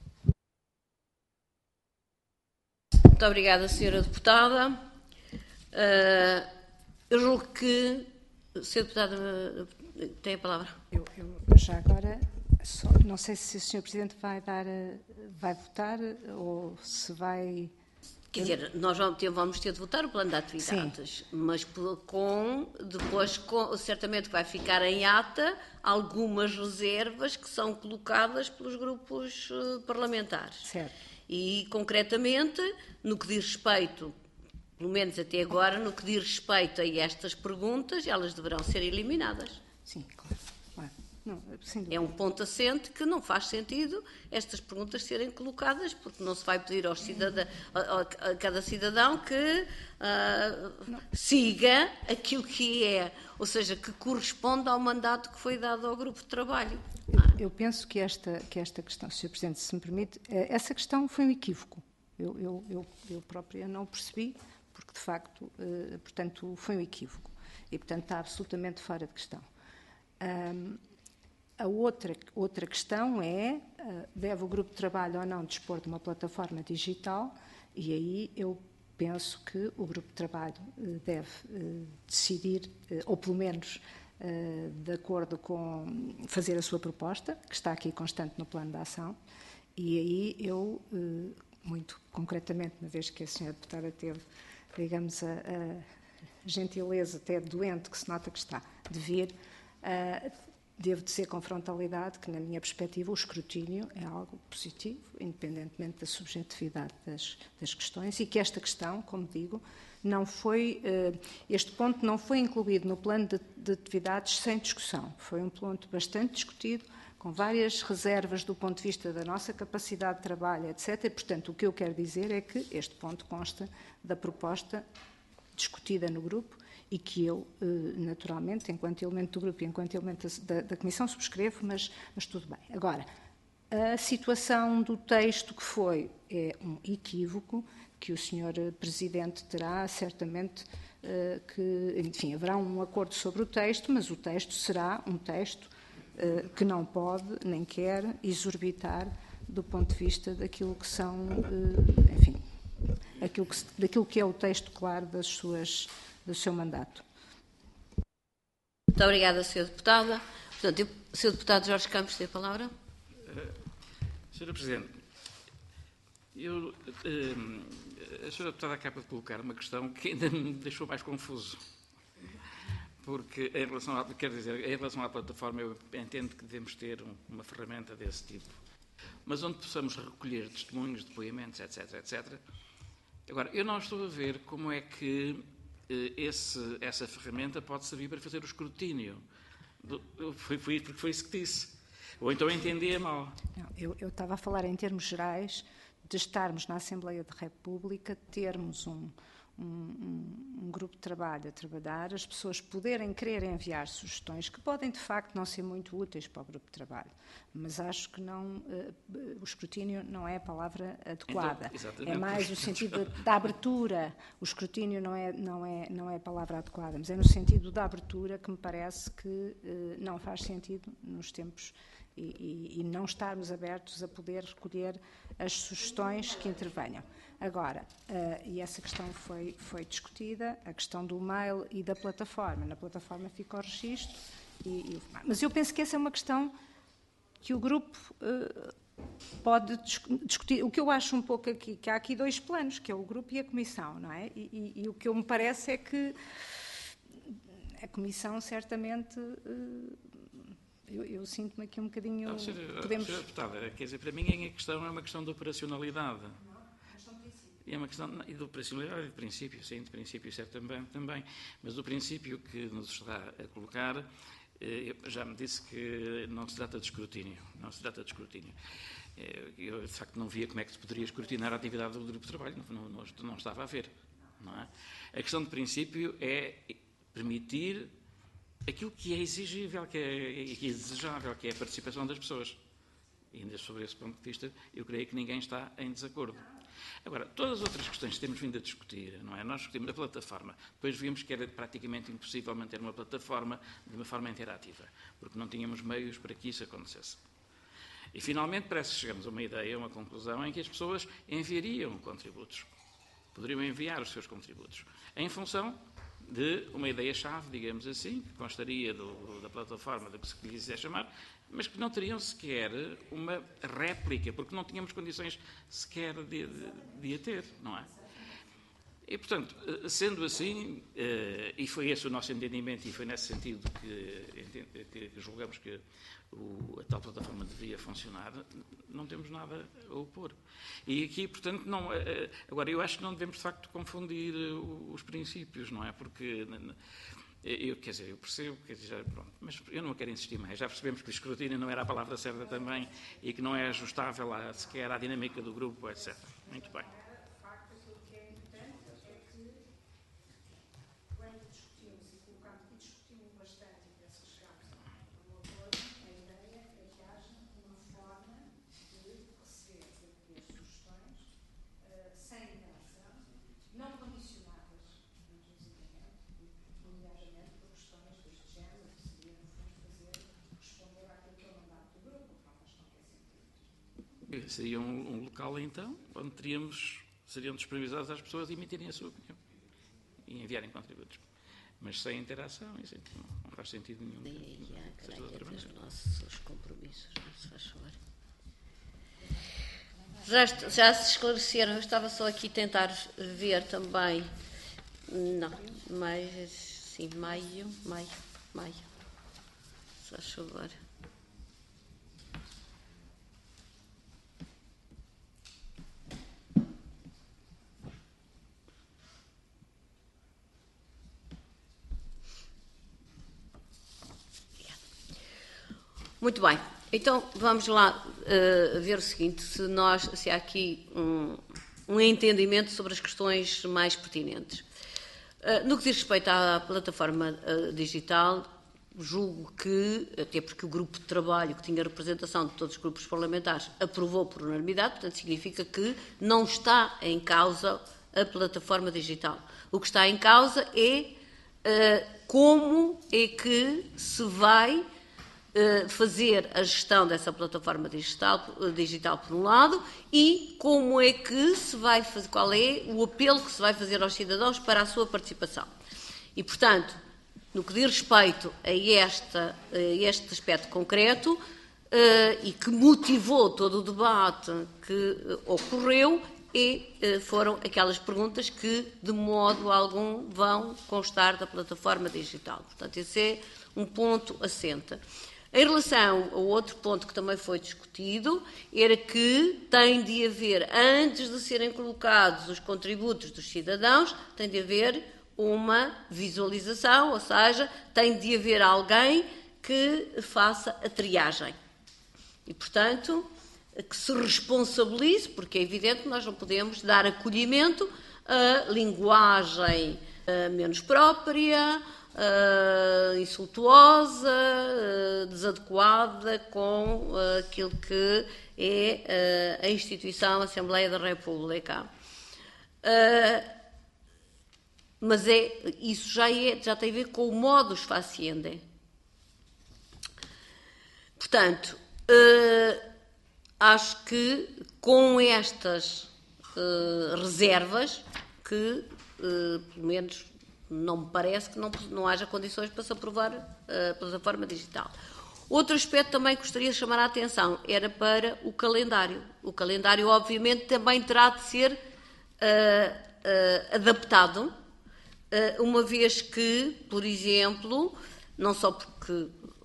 Muito obrigada, senhora deputada. Uh, eu julgo que a senhora deputada tem a palavra. Eu, eu já agora, só, não sei se o senhor Presidente vai, dar, vai votar ou se vai... Quer dizer, nós vamos ter, vamos ter de votar o plano de atividades, sim, mas com, depois com, certamente vai ficar em ata algumas reservas que são colocadas pelos grupos uh, parlamentares. Certo. E, concretamente, no que diz respeito, pelo menos até agora, no que diz respeito a estas perguntas, elas deverão ser eliminadas. Sim, claro. claro. Não, é um ponto assente que não faz sentido estas perguntas serem colocadas, porque não se vai pedir aos cidadã, a, a cada cidadão que uh, siga aquilo que é, ou seja, que corresponde ao mandato que foi dado ao grupo de trabalho. Eu, eu penso que esta, que esta questão, senhor Presidente, se me permite, essa questão foi um equívoco. Eu, eu, eu, eu própria não percebi, porque de facto, uh, portanto, foi um equívoco. E, portanto, está absolutamente fora de questão. Um, a outra, outra questão é, uh, deve o grupo de trabalho ou não dispor de uma plataforma digital, e aí eu penso que o grupo de trabalho uh, deve uh, decidir, uh, ou pelo menos uh, de acordo com fazer a sua proposta, que está aqui constante no plano de ação, e aí eu, uh, muito concretamente, uma vez que a senhora deputada teve, digamos, a, a gentileza até doente, que se nota que está, de vir, Uh, devo dizer com frontalidade que, na minha perspectiva, o escrutínio é algo positivo, independentemente da subjetividade das, das questões, e que esta questão, como digo, não foi, uh, este ponto não foi incluído no plano de, de atividades sem discussão. Foi um ponto bastante discutido, com várias reservas do ponto de vista da nossa capacidade de trabalho, etcétera. E, portanto, o que eu quero dizer é que este ponto consta da proposta discutida no grupo e que eu, naturalmente, enquanto elemento do grupo e enquanto elemento da, da Comissão, subscrevo, mas, mas tudo bem. Agora, a situação do texto que foi é um equívoco que o senhor Presidente terá, certamente, que, enfim, haverá um acordo sobre o texto, mas o texto será um texto que não pode, nem quer, exorbitar do ponto de vista daquilo que são, enfim, aquilo que, daquilo que é o texto claro das suas, do seu mandato. Muito obrigada, senhora Deputada. Portanto, eu, senhor Deputado Jorge Campos, tem a palavra. Uh, senhora Presidente, eu, uh, a senhora Deputada acaba de colocar uma questão que ainda me deixou mais confuso. Porque, em relação à, quer dizer, em relação à plataforma, eu entendo que devemos ter um, uma ferramenta desse tipo, mas onde possamos recolher testemunhos, depoimentos, etc, etcétera. Agora, eu não estou a ver como é que eh, esse, essa ferramenta pode servir para fazer o escrutínio. Do, foi, foi, porque foi isso que disse. Ou então entendi mal. Não, eu, eu estava a falar em termos gerais de estarmos na Assembleia da República, termos um... Um, um, um grupo de trabalho a trabalhar, as pessoas poderem querer enviar sugestões que podem, de facto, não ser muito úteis para o grupo de trabalho, mas acho que não, uh, o escrutínio não é a palavra adequada. Então, é mais o sentido da, da abertura. O escrutínio não é, não, é, não é a palavra adequada, mas é no sentido da abertura que me parece que uh, não faz sentido nos tempos e, e, e não estarmos abertos a poder recolher as sugestões que intervenham. Agora, uh, e essa questão foi, foi discutida, a questão do mail e da plataforma. Na plataforma fica o registro, e, e, mas eu penso que essa é uma questão que o grupo uh, pode discutir. O que eu acho um pouco aqui, que há aqui dois planos, que é o grupo e a Comissão, não é? E, e, e o que eu me parece é que a Comissão certamente... Uh, Eu, eu sinto-me aqui um bocadinho... Não, senhora, podemos... senhora Deputada, quer dizer, para mim a questão é uma questão de operacionalidade. Não, é questão de princípio. E é uma questão e de operacionalidade e de princípio, sim, de princípio isso é também, também. Mas o princípio que nos está a colocar, eh, já me disse que não se trata de escrutínio. Não se trata de escrutínio. Eu, de facto, não via como é que se poderia escrutinar a atividade do grupo de trabalho. Não, não, não estava a ver. Não é? A questão de princípio é permitir... aquilo que é exigível, que é, que é desejável, que é a participação das pessoas. E ainda sobre esse ponto de vista, eu creio que ninguém está em desacordo. Agora, todas as outras questões que temos vindo a discutir, não é? Nós discutimos a plataforma, depois vimos que era praticamente impossível manter uma plataforma de uma forma interativa, porque não tínhamos meios para que isso acontecesse. E, finalmente, parece que chegamos a uma ideia, a uma conclusão, em que as pessoas enviariam contributos. Poderiam enviar os seus contributos, em função de uma ideia-chave, digamos assim, que constaria do, da plataforma, do que se quiser chamar, mas que não teriam sequer uma réplica, porque não tínhamos condições sequer de, de, de a ter, não é? E, portanto, sendo assim, e foi esse o nosso entendimento, e foi nesse sentido que, que, que julgamos que o, a tal plataforma deveria funcionar, não temos nada a opor. E aqui, portanto, não, agora eu acho que não devemos, de facto, confundir os princípios, não é? Porque, eu, quer dizer, eu percebo, quer dizer, já, pronto, mas eu não quero insistir mais. Já percebemos que o escrutínio não era a palavra certa também e que não é ajustável a, sequer à dinâmica do grupo, etcétera. Muito bem. Seria um, um local, então, onde teríamos, seriam disponibilizados às pessoas emitirem a sua opinião e enviarem contributos. Mas sem interação, isso não, não faz sentido nenhum. E a grelha dos nossos compromissos, não se faz favor. Já, já se esclareceram, eu estava só aqui a tentar ver também, não, mas, sim, maio, maio, maio, se faz favor. Muito bem, então vamos lá uh, ver o seguinte, se, nós, se há aqui um, um entendimento sobre as questões mais pertinentes. No que diz respeito à plataforma digital, julgo que, até porque o grupo de trabalho que tinha representação de todos os grupos parlamentares aprovou por unanimidade, portanto significa que não está em causa a plataforma digital. O que está em causa é uh, como é que se vai uh, fazer a gestão dessa plataforma digital, digital por um lado, e como é que se vai fazer, qual é o apelo que se vai fazer aos cidadãos para a sua participação. E, portanto, no que diz respeito a, esta, a este aspecto concreto, uh, e que motivou todo o debate que uh, ocorreu, e uh, foram aquelas perguntas que, de modo algum, vão constar da plataforma digital. Portanto, esse é um ponto assente. Em relação ao outro ponto que também foi discutido, era que tem de haver, antes de serem colocados os contributos dos cidadãos, tem de haver uma visualização, ou seja, tem de haver alguém que faça a triagem. E, portanto, que se responsabilize, porque é evidente que nós não podemos dar acolhimento a linguagem a menos própria, a insultuosa, a desadequada com aquilo que é a instituição Assembleia da República. Mas é, isso já, é, já tem a ver com o modus faciendi. Portanto, uh, acho que com estas uh, reservas, que uh, pelo menos não me parece que não, não haja condições para se aprovar a plataforma digital. Outro aspecto também que gostaria de chamar a atenção era para o calendário. O calendário, obviamente, também terá de ser uh, uh, adaptado, uh, uma vez que, por exemplo, não só porque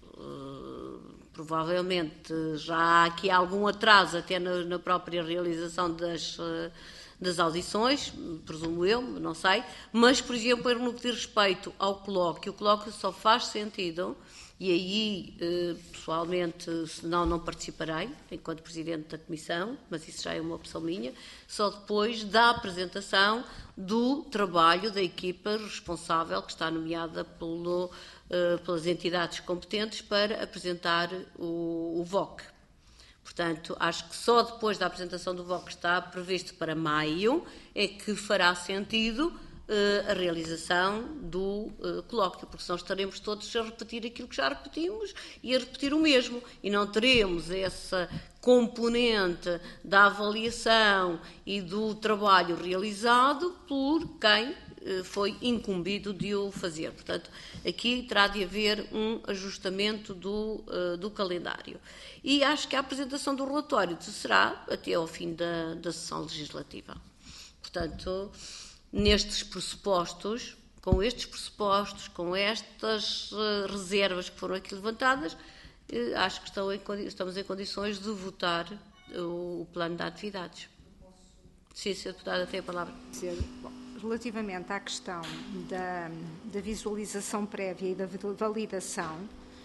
uh, provavelmente já há aqui algum atraso até na, na própria realização das, uh, das audições, presumo eu, não sei, mas, por exemplo, no que diz respeito ao colóquio, o colóquio só faz sentido. E aí, pessoalmente, senão não participarei, enquanto Presidente da Comissão, mas isso já é uma opção minha, só depois da apresentação do trabalho da equipa responsável, que está nomeada pelo, pelas entidades competentes, para apresentar o, o V O C. Portanto, acho que só depois da apresentação do V O C, que está previsto para maio, é que fará sentido a realização do uh, colóquio, porque senão estaremos todos a repetir aquilo que já repetimos e a repetir o mesmo, e não teremos essa componente da avaliação e do trabalho realizado por quem uh, foi incumbido de o fazer. Portanto, aqui terá de haver um ajustamento do, uh, do calendário. E acho que a apresentação do relatório será até ao fim da, da sessão legislativa. Portanto, nestes pressupostos, com estes pressupostos, com estas uh, reservas que foram aqui levantadas, uh, acho que estão em, estamos em condições de votar o, o plano de atividades. Sim, senhor Deputado, tem a palavra. Bom, relativamente à questão da, da visualização prévia e da validação,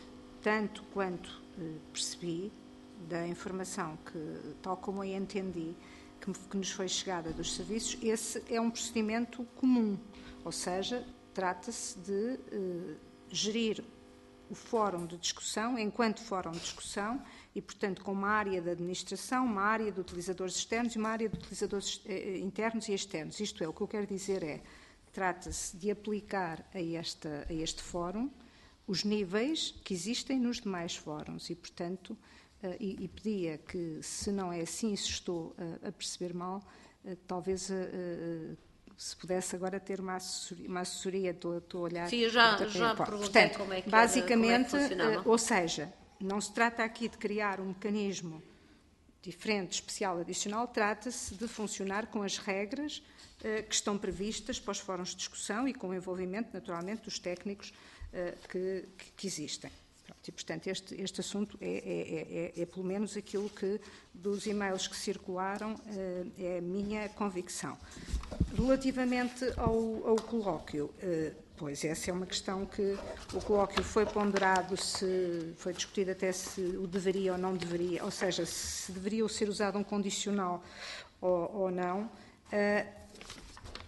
tanto quanto uh, percebi da informação que, tal como eu entendi, que nos foi chegada dos serviços, esse é um procedimento comum, ou seja, trata-se de eh, gerir o fórum de discussão enquanto fórum de discussão e, portanto, com uma área de administração, uma área de utilizadores externos e uma área de utilizadores eh, internos e externos. Isto é, o que eu quero dizer é, trata-se de aplicar a, esta, a este fórum os níveis que existem nos demais fóruns e, portanto, Uh, e, e pedia que, se não é assim, se estou uh, a perceber mal, uh, talvez uh, uh, se pudesse agora ter uma assessoria, uma assessoria estou, estou a olhar... Sim, eu já, portanto, já portanto, perguntei como é que basicamente, era, como é que uh, ou seja, não se trata aqui de criar um mecanismo diferente, especial, adicional, trata-se de funcionar com as regras uh, que estão previstas para os fóruns de discussão e com o envolvimento, naturalmente, dos técnicos uh, que, que, que existem. E, portanto, este, este assunto é, é, é, é, pelo menos, aquilo que, dos e-mails que circularam, é a minha convicção. Relativamente ao, ao colóquio, pois essa é uma questão que o colóquio foi ponderado, se foi discutido até se o deveria ou não deveria, ou seja, se deveria ser usado um condicional ou, ou não.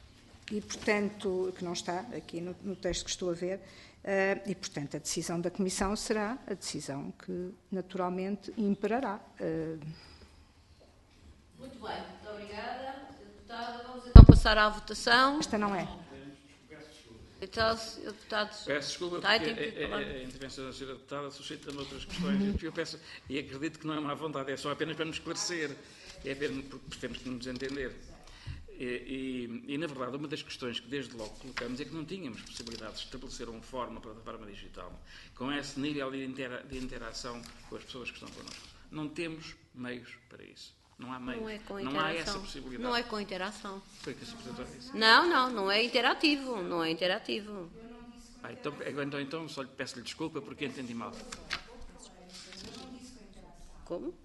e, portanto, que não está aqui no, no texto que estou a ver, uh, e, portanto, a decisão da Comissão será a decisão que, naturalmente, imperará. Uh... Muito bem, muito obrigada. Deputada, vamos então passar à votação. Esta não é. Então, senhor Deputado... Peço desculpa, Está, porque tem a, a, a intervenção da senhora Deputada suscita-me outras questões. Eu peço, e acredito que não é má vontade, é só apenas para nos esclarecer. É apenas porque temos que nos entender. E, e, e, na verdade, uma das questões que desde logo colocamos é que não tínhamos possibilidade de estabelecer um fórum, uma plataforma digital, com esse nível de, intera de interação com as pessoas que estão connosco. Não temos meios para isso. Não há meios. Não é com não há essa possibilidade. Não é com interação. Foi o que a senhora disse. Não, não, não é interativo. Não é interativo. Ah, então, então, então, só lhe peço-lhe desculpa porque entendi mal. Como?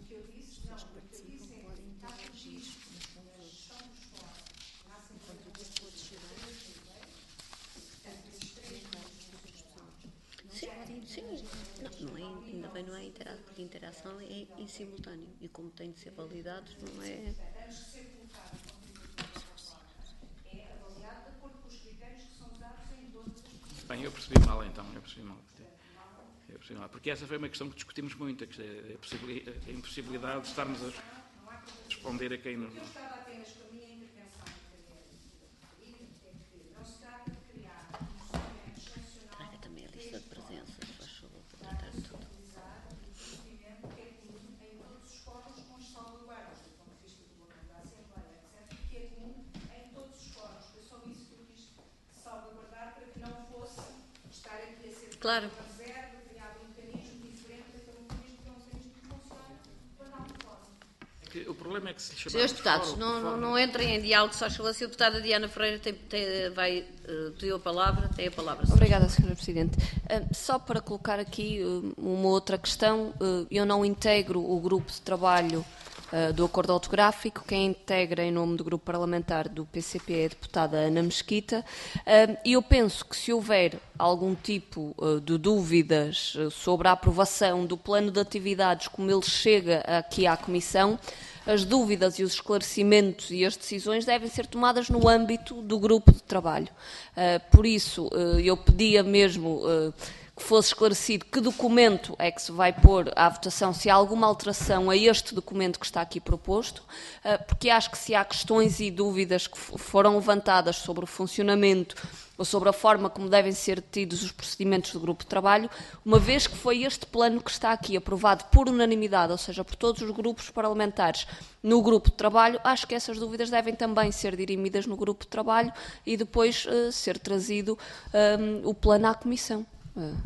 Sim, não, não é, ainda bem não é interação, porque interação é em simultâneo e como tem de ser validados não é... Bem, eu percebi mal então, eu percebi mal. Eu percebi mal, porque essa foi uma questão que discutimos muito, a impossibilidade de estarmos a responder a quem nos... Traga também a lista de presenças, faz favor, para tratar de tudo. Claro. O problema é que se Senhores deputados, não, não, não entrem em diálogo, só se a deputada Diana Ferreira tem, tem, vai uh, pediu a palavra, tem a palavra. Obrigada, senhora Presidente. Uh, só para colocar aqui uh, uma outra questão, uh, eu não integro o grupo de trabalho uh, do acordo autográfico, quem integra em nome do grupo parlamentar do P C P é a deputada Ana Mesquita, uh, e eu penso que se houver algum tipo uh, de dúvidas uh, sobre a aprovação do plano de atividades como ele chega aqui à Comissão, as dúvidas e os esclarecimentos e as decisões devem ser tomadas no âmbito do grupo de trabalho. Uh, por isso, uh, eu pedia mesmo uh, que fosse esclarecido que documento é que se vai pôr à votação, se há alguma alteração a este documento que está aqui proposto, uh, porque acho que se há questões e dúvidas que foram levantadas sobre o funcionamento ou sobre a forma como devem ser tidos os procedimentos do grupo de trabalho, uma vez que foi este plano que está aqui aprovado por unanimidade, ou seja, por todos os grupos parlamentares no grupo de trabalho, acho que essas dúvidas devem também ser dirimidas no grupo de trabalho e depois uh, ser trazido um, o plano à Comissão. Uh.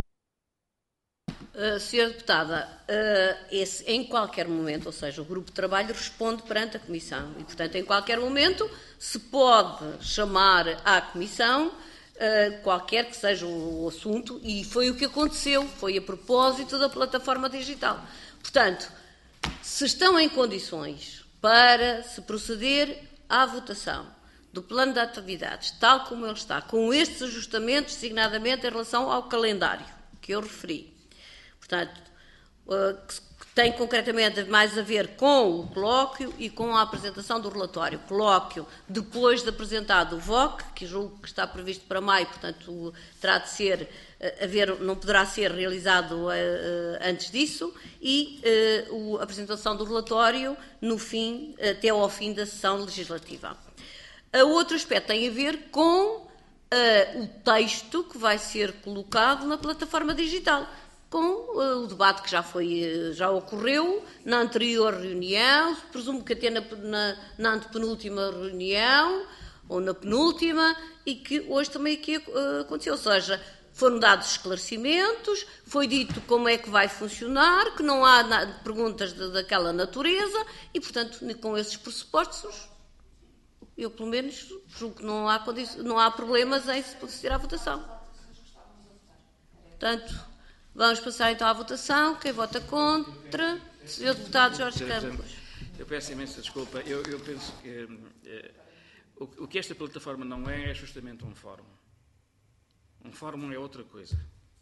Uh, senhora Deputada, uh, esse, em qualquer momento, ou seja, o grupo de trabalho responde perante a Comissão e, portanto, em qualquer momento se pode chamar à Comissão uh, qualquer que seja o, o assunto e foi o que aconteceu, foi a propósito da plataforma digital. Portanto, se estão em condições para se proceder à votação do plano de atividades, tal como ele está, com estes ajustamentos, designadamente em relação ao calendário que eu referi, portanto, que tem concretamente mais a ver com o colóquio e com a apresentação do relatório. Colóquio depois de apresentado o V O C, que julgo que está previsto para maio, portanto, terá de ser, haver, não poderá ser realizado uh, antes disso, e uh, a apresentação do relatório no fim, até ao fim da sessão legislativa. O outro aspecto tem a ver com uh, o texto que vai ser colocado na plataforma digital, com uh, o debate que já, foi, já ocorreu na anterior reunião, presumo que até na, na, na antepenúltima reunião, ou na penúltima, e que hoje também aqui uh, aconteceu. Ou seja, foram dados esclarecimentos, foi dito como é que vai funcionar, que não há na, perguntas de, daquela natureza, e, portanto, com esses pressupostos, eu, pelo menos, julgo que não há, não há problemas em se proceder à votação. Portanto, vamos passar então à votação. Quem vota contra? senhor Deputado Jorge Campos. Eu peço imensa desculpa. Eu, eu penso que eh, o, o que esta plataforma não é, é justamente um fórum. Um fórum é outra coisa.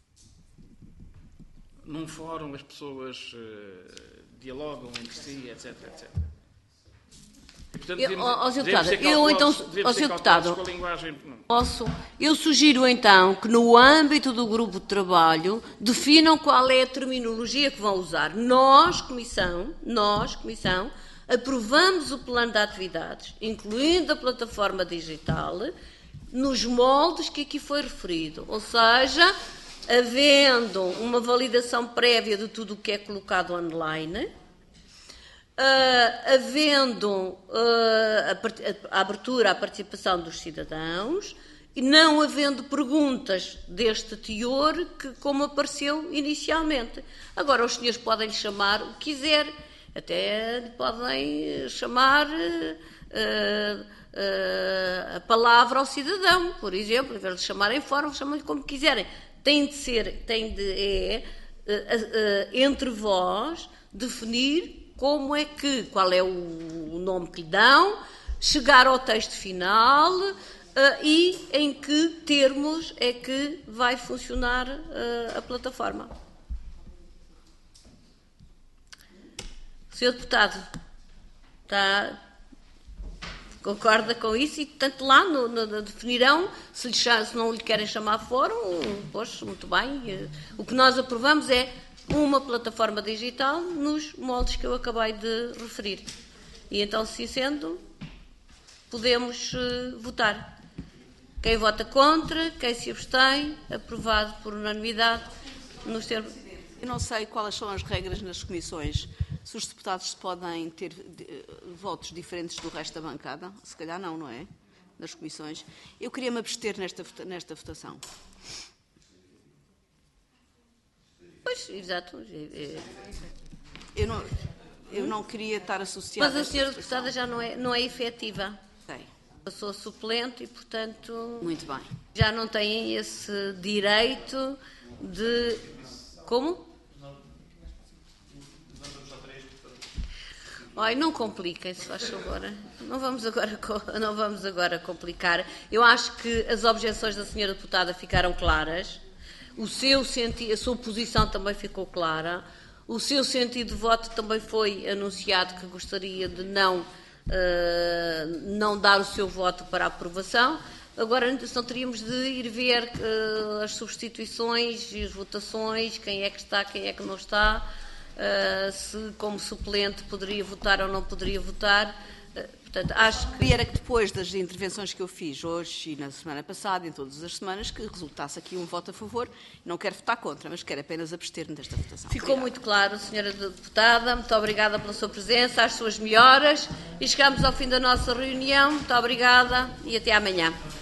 Num fórum as pessoas eh, dialogam entre si, etc, etcétera. Portanto, Eu, devemos- ó, senhor devemos Deputado, ser eu então, cautelosos- devemos ó, ser senhor cautelosos Deputado, com a linguagem. posso? Eu sugiro então que no âmbito do grupo de trabalho definam qual é a terminologia que vão usar. Nós, Comissão, nós, Comissão, aprovamos o plano de atividades, incluindo a plataforma digital, nos moldes que aqui foi referido. Ou seja, havendo uma validação prévia de tudo o que é colocado online, Uh, havendo uh, a, part- a abertura à participação dos cidadãos e não havendo perguntas deste teor que, como apareceu inicialmente. Agora, os senhores podem lhe chamar o que quiser, até lhe podem chamar uh, uh, a palavra ao cidadão, por exemplo, em vez de chamarem fórum, chamam-lhe como quiserem. Tem de ser, tem de, é, uh, uh, entre vós, definir como é que, qual é o nome que lhe dão, chegar ao texto final uh, e em que termos é que vai funcionar uh, a plataforma. senhor Deputado, está, concorda com isso? E, portanto, lá no, no, definirão, se, lhe, se não lhe querem chamar fórum, pois, muito bem. O que nós aprovamos é uma plataforma digital nos moldes que eu acabei de referir. E então, se sendo, podemos uh, votar. Quem vota contra, quem se abstém, aprovado por unanimidade. Nos termos... Eu não sei quais são as regras nas comissões. Se os deputados podem ter de, votos diferentes do resto da bancada, se calhar não, não é? Nas comissões. Eu queria me abster nesta, nesta votação. Pois, exato. Eu não, eu não queria estar associada. Mas a senhora deputada já não é, não é efetiva. Sei. Passou a suplente e, portanto, Muito bem. já não têm esse direito de... Como? Olha, não compliquem, se faz favor. Não vamos, agora, não vamos agora complicar. Eu acho que as objeções da senhora deputada ficaram claras. O seu sentido, a sua posição também ficou clara. O seu sentido de voto também foi anunciado que gostaria de não, uh, não dar o seu voto para a aprovação. Agora, então, teríamos de ir ver uh, as substituições e as votações, quem é que está, quem é que não está, uh, se como suplente poderia votar ou não poderia votar. Uh, portanto, acho que... E era que depois das intervenções que eu fiz hoje e na semana passada, em todas as semanas, que resultasse aqui um voto a favor. Não quero votar contra, mas quero apenas abster-me desta votação. Ficou Obrigada. muito claro, senhora Deputada. Muito obrigada pela sua presença, às suas melhoras. E chegamos ao fim da nossa reunião. Muito obrigada e até amanhã.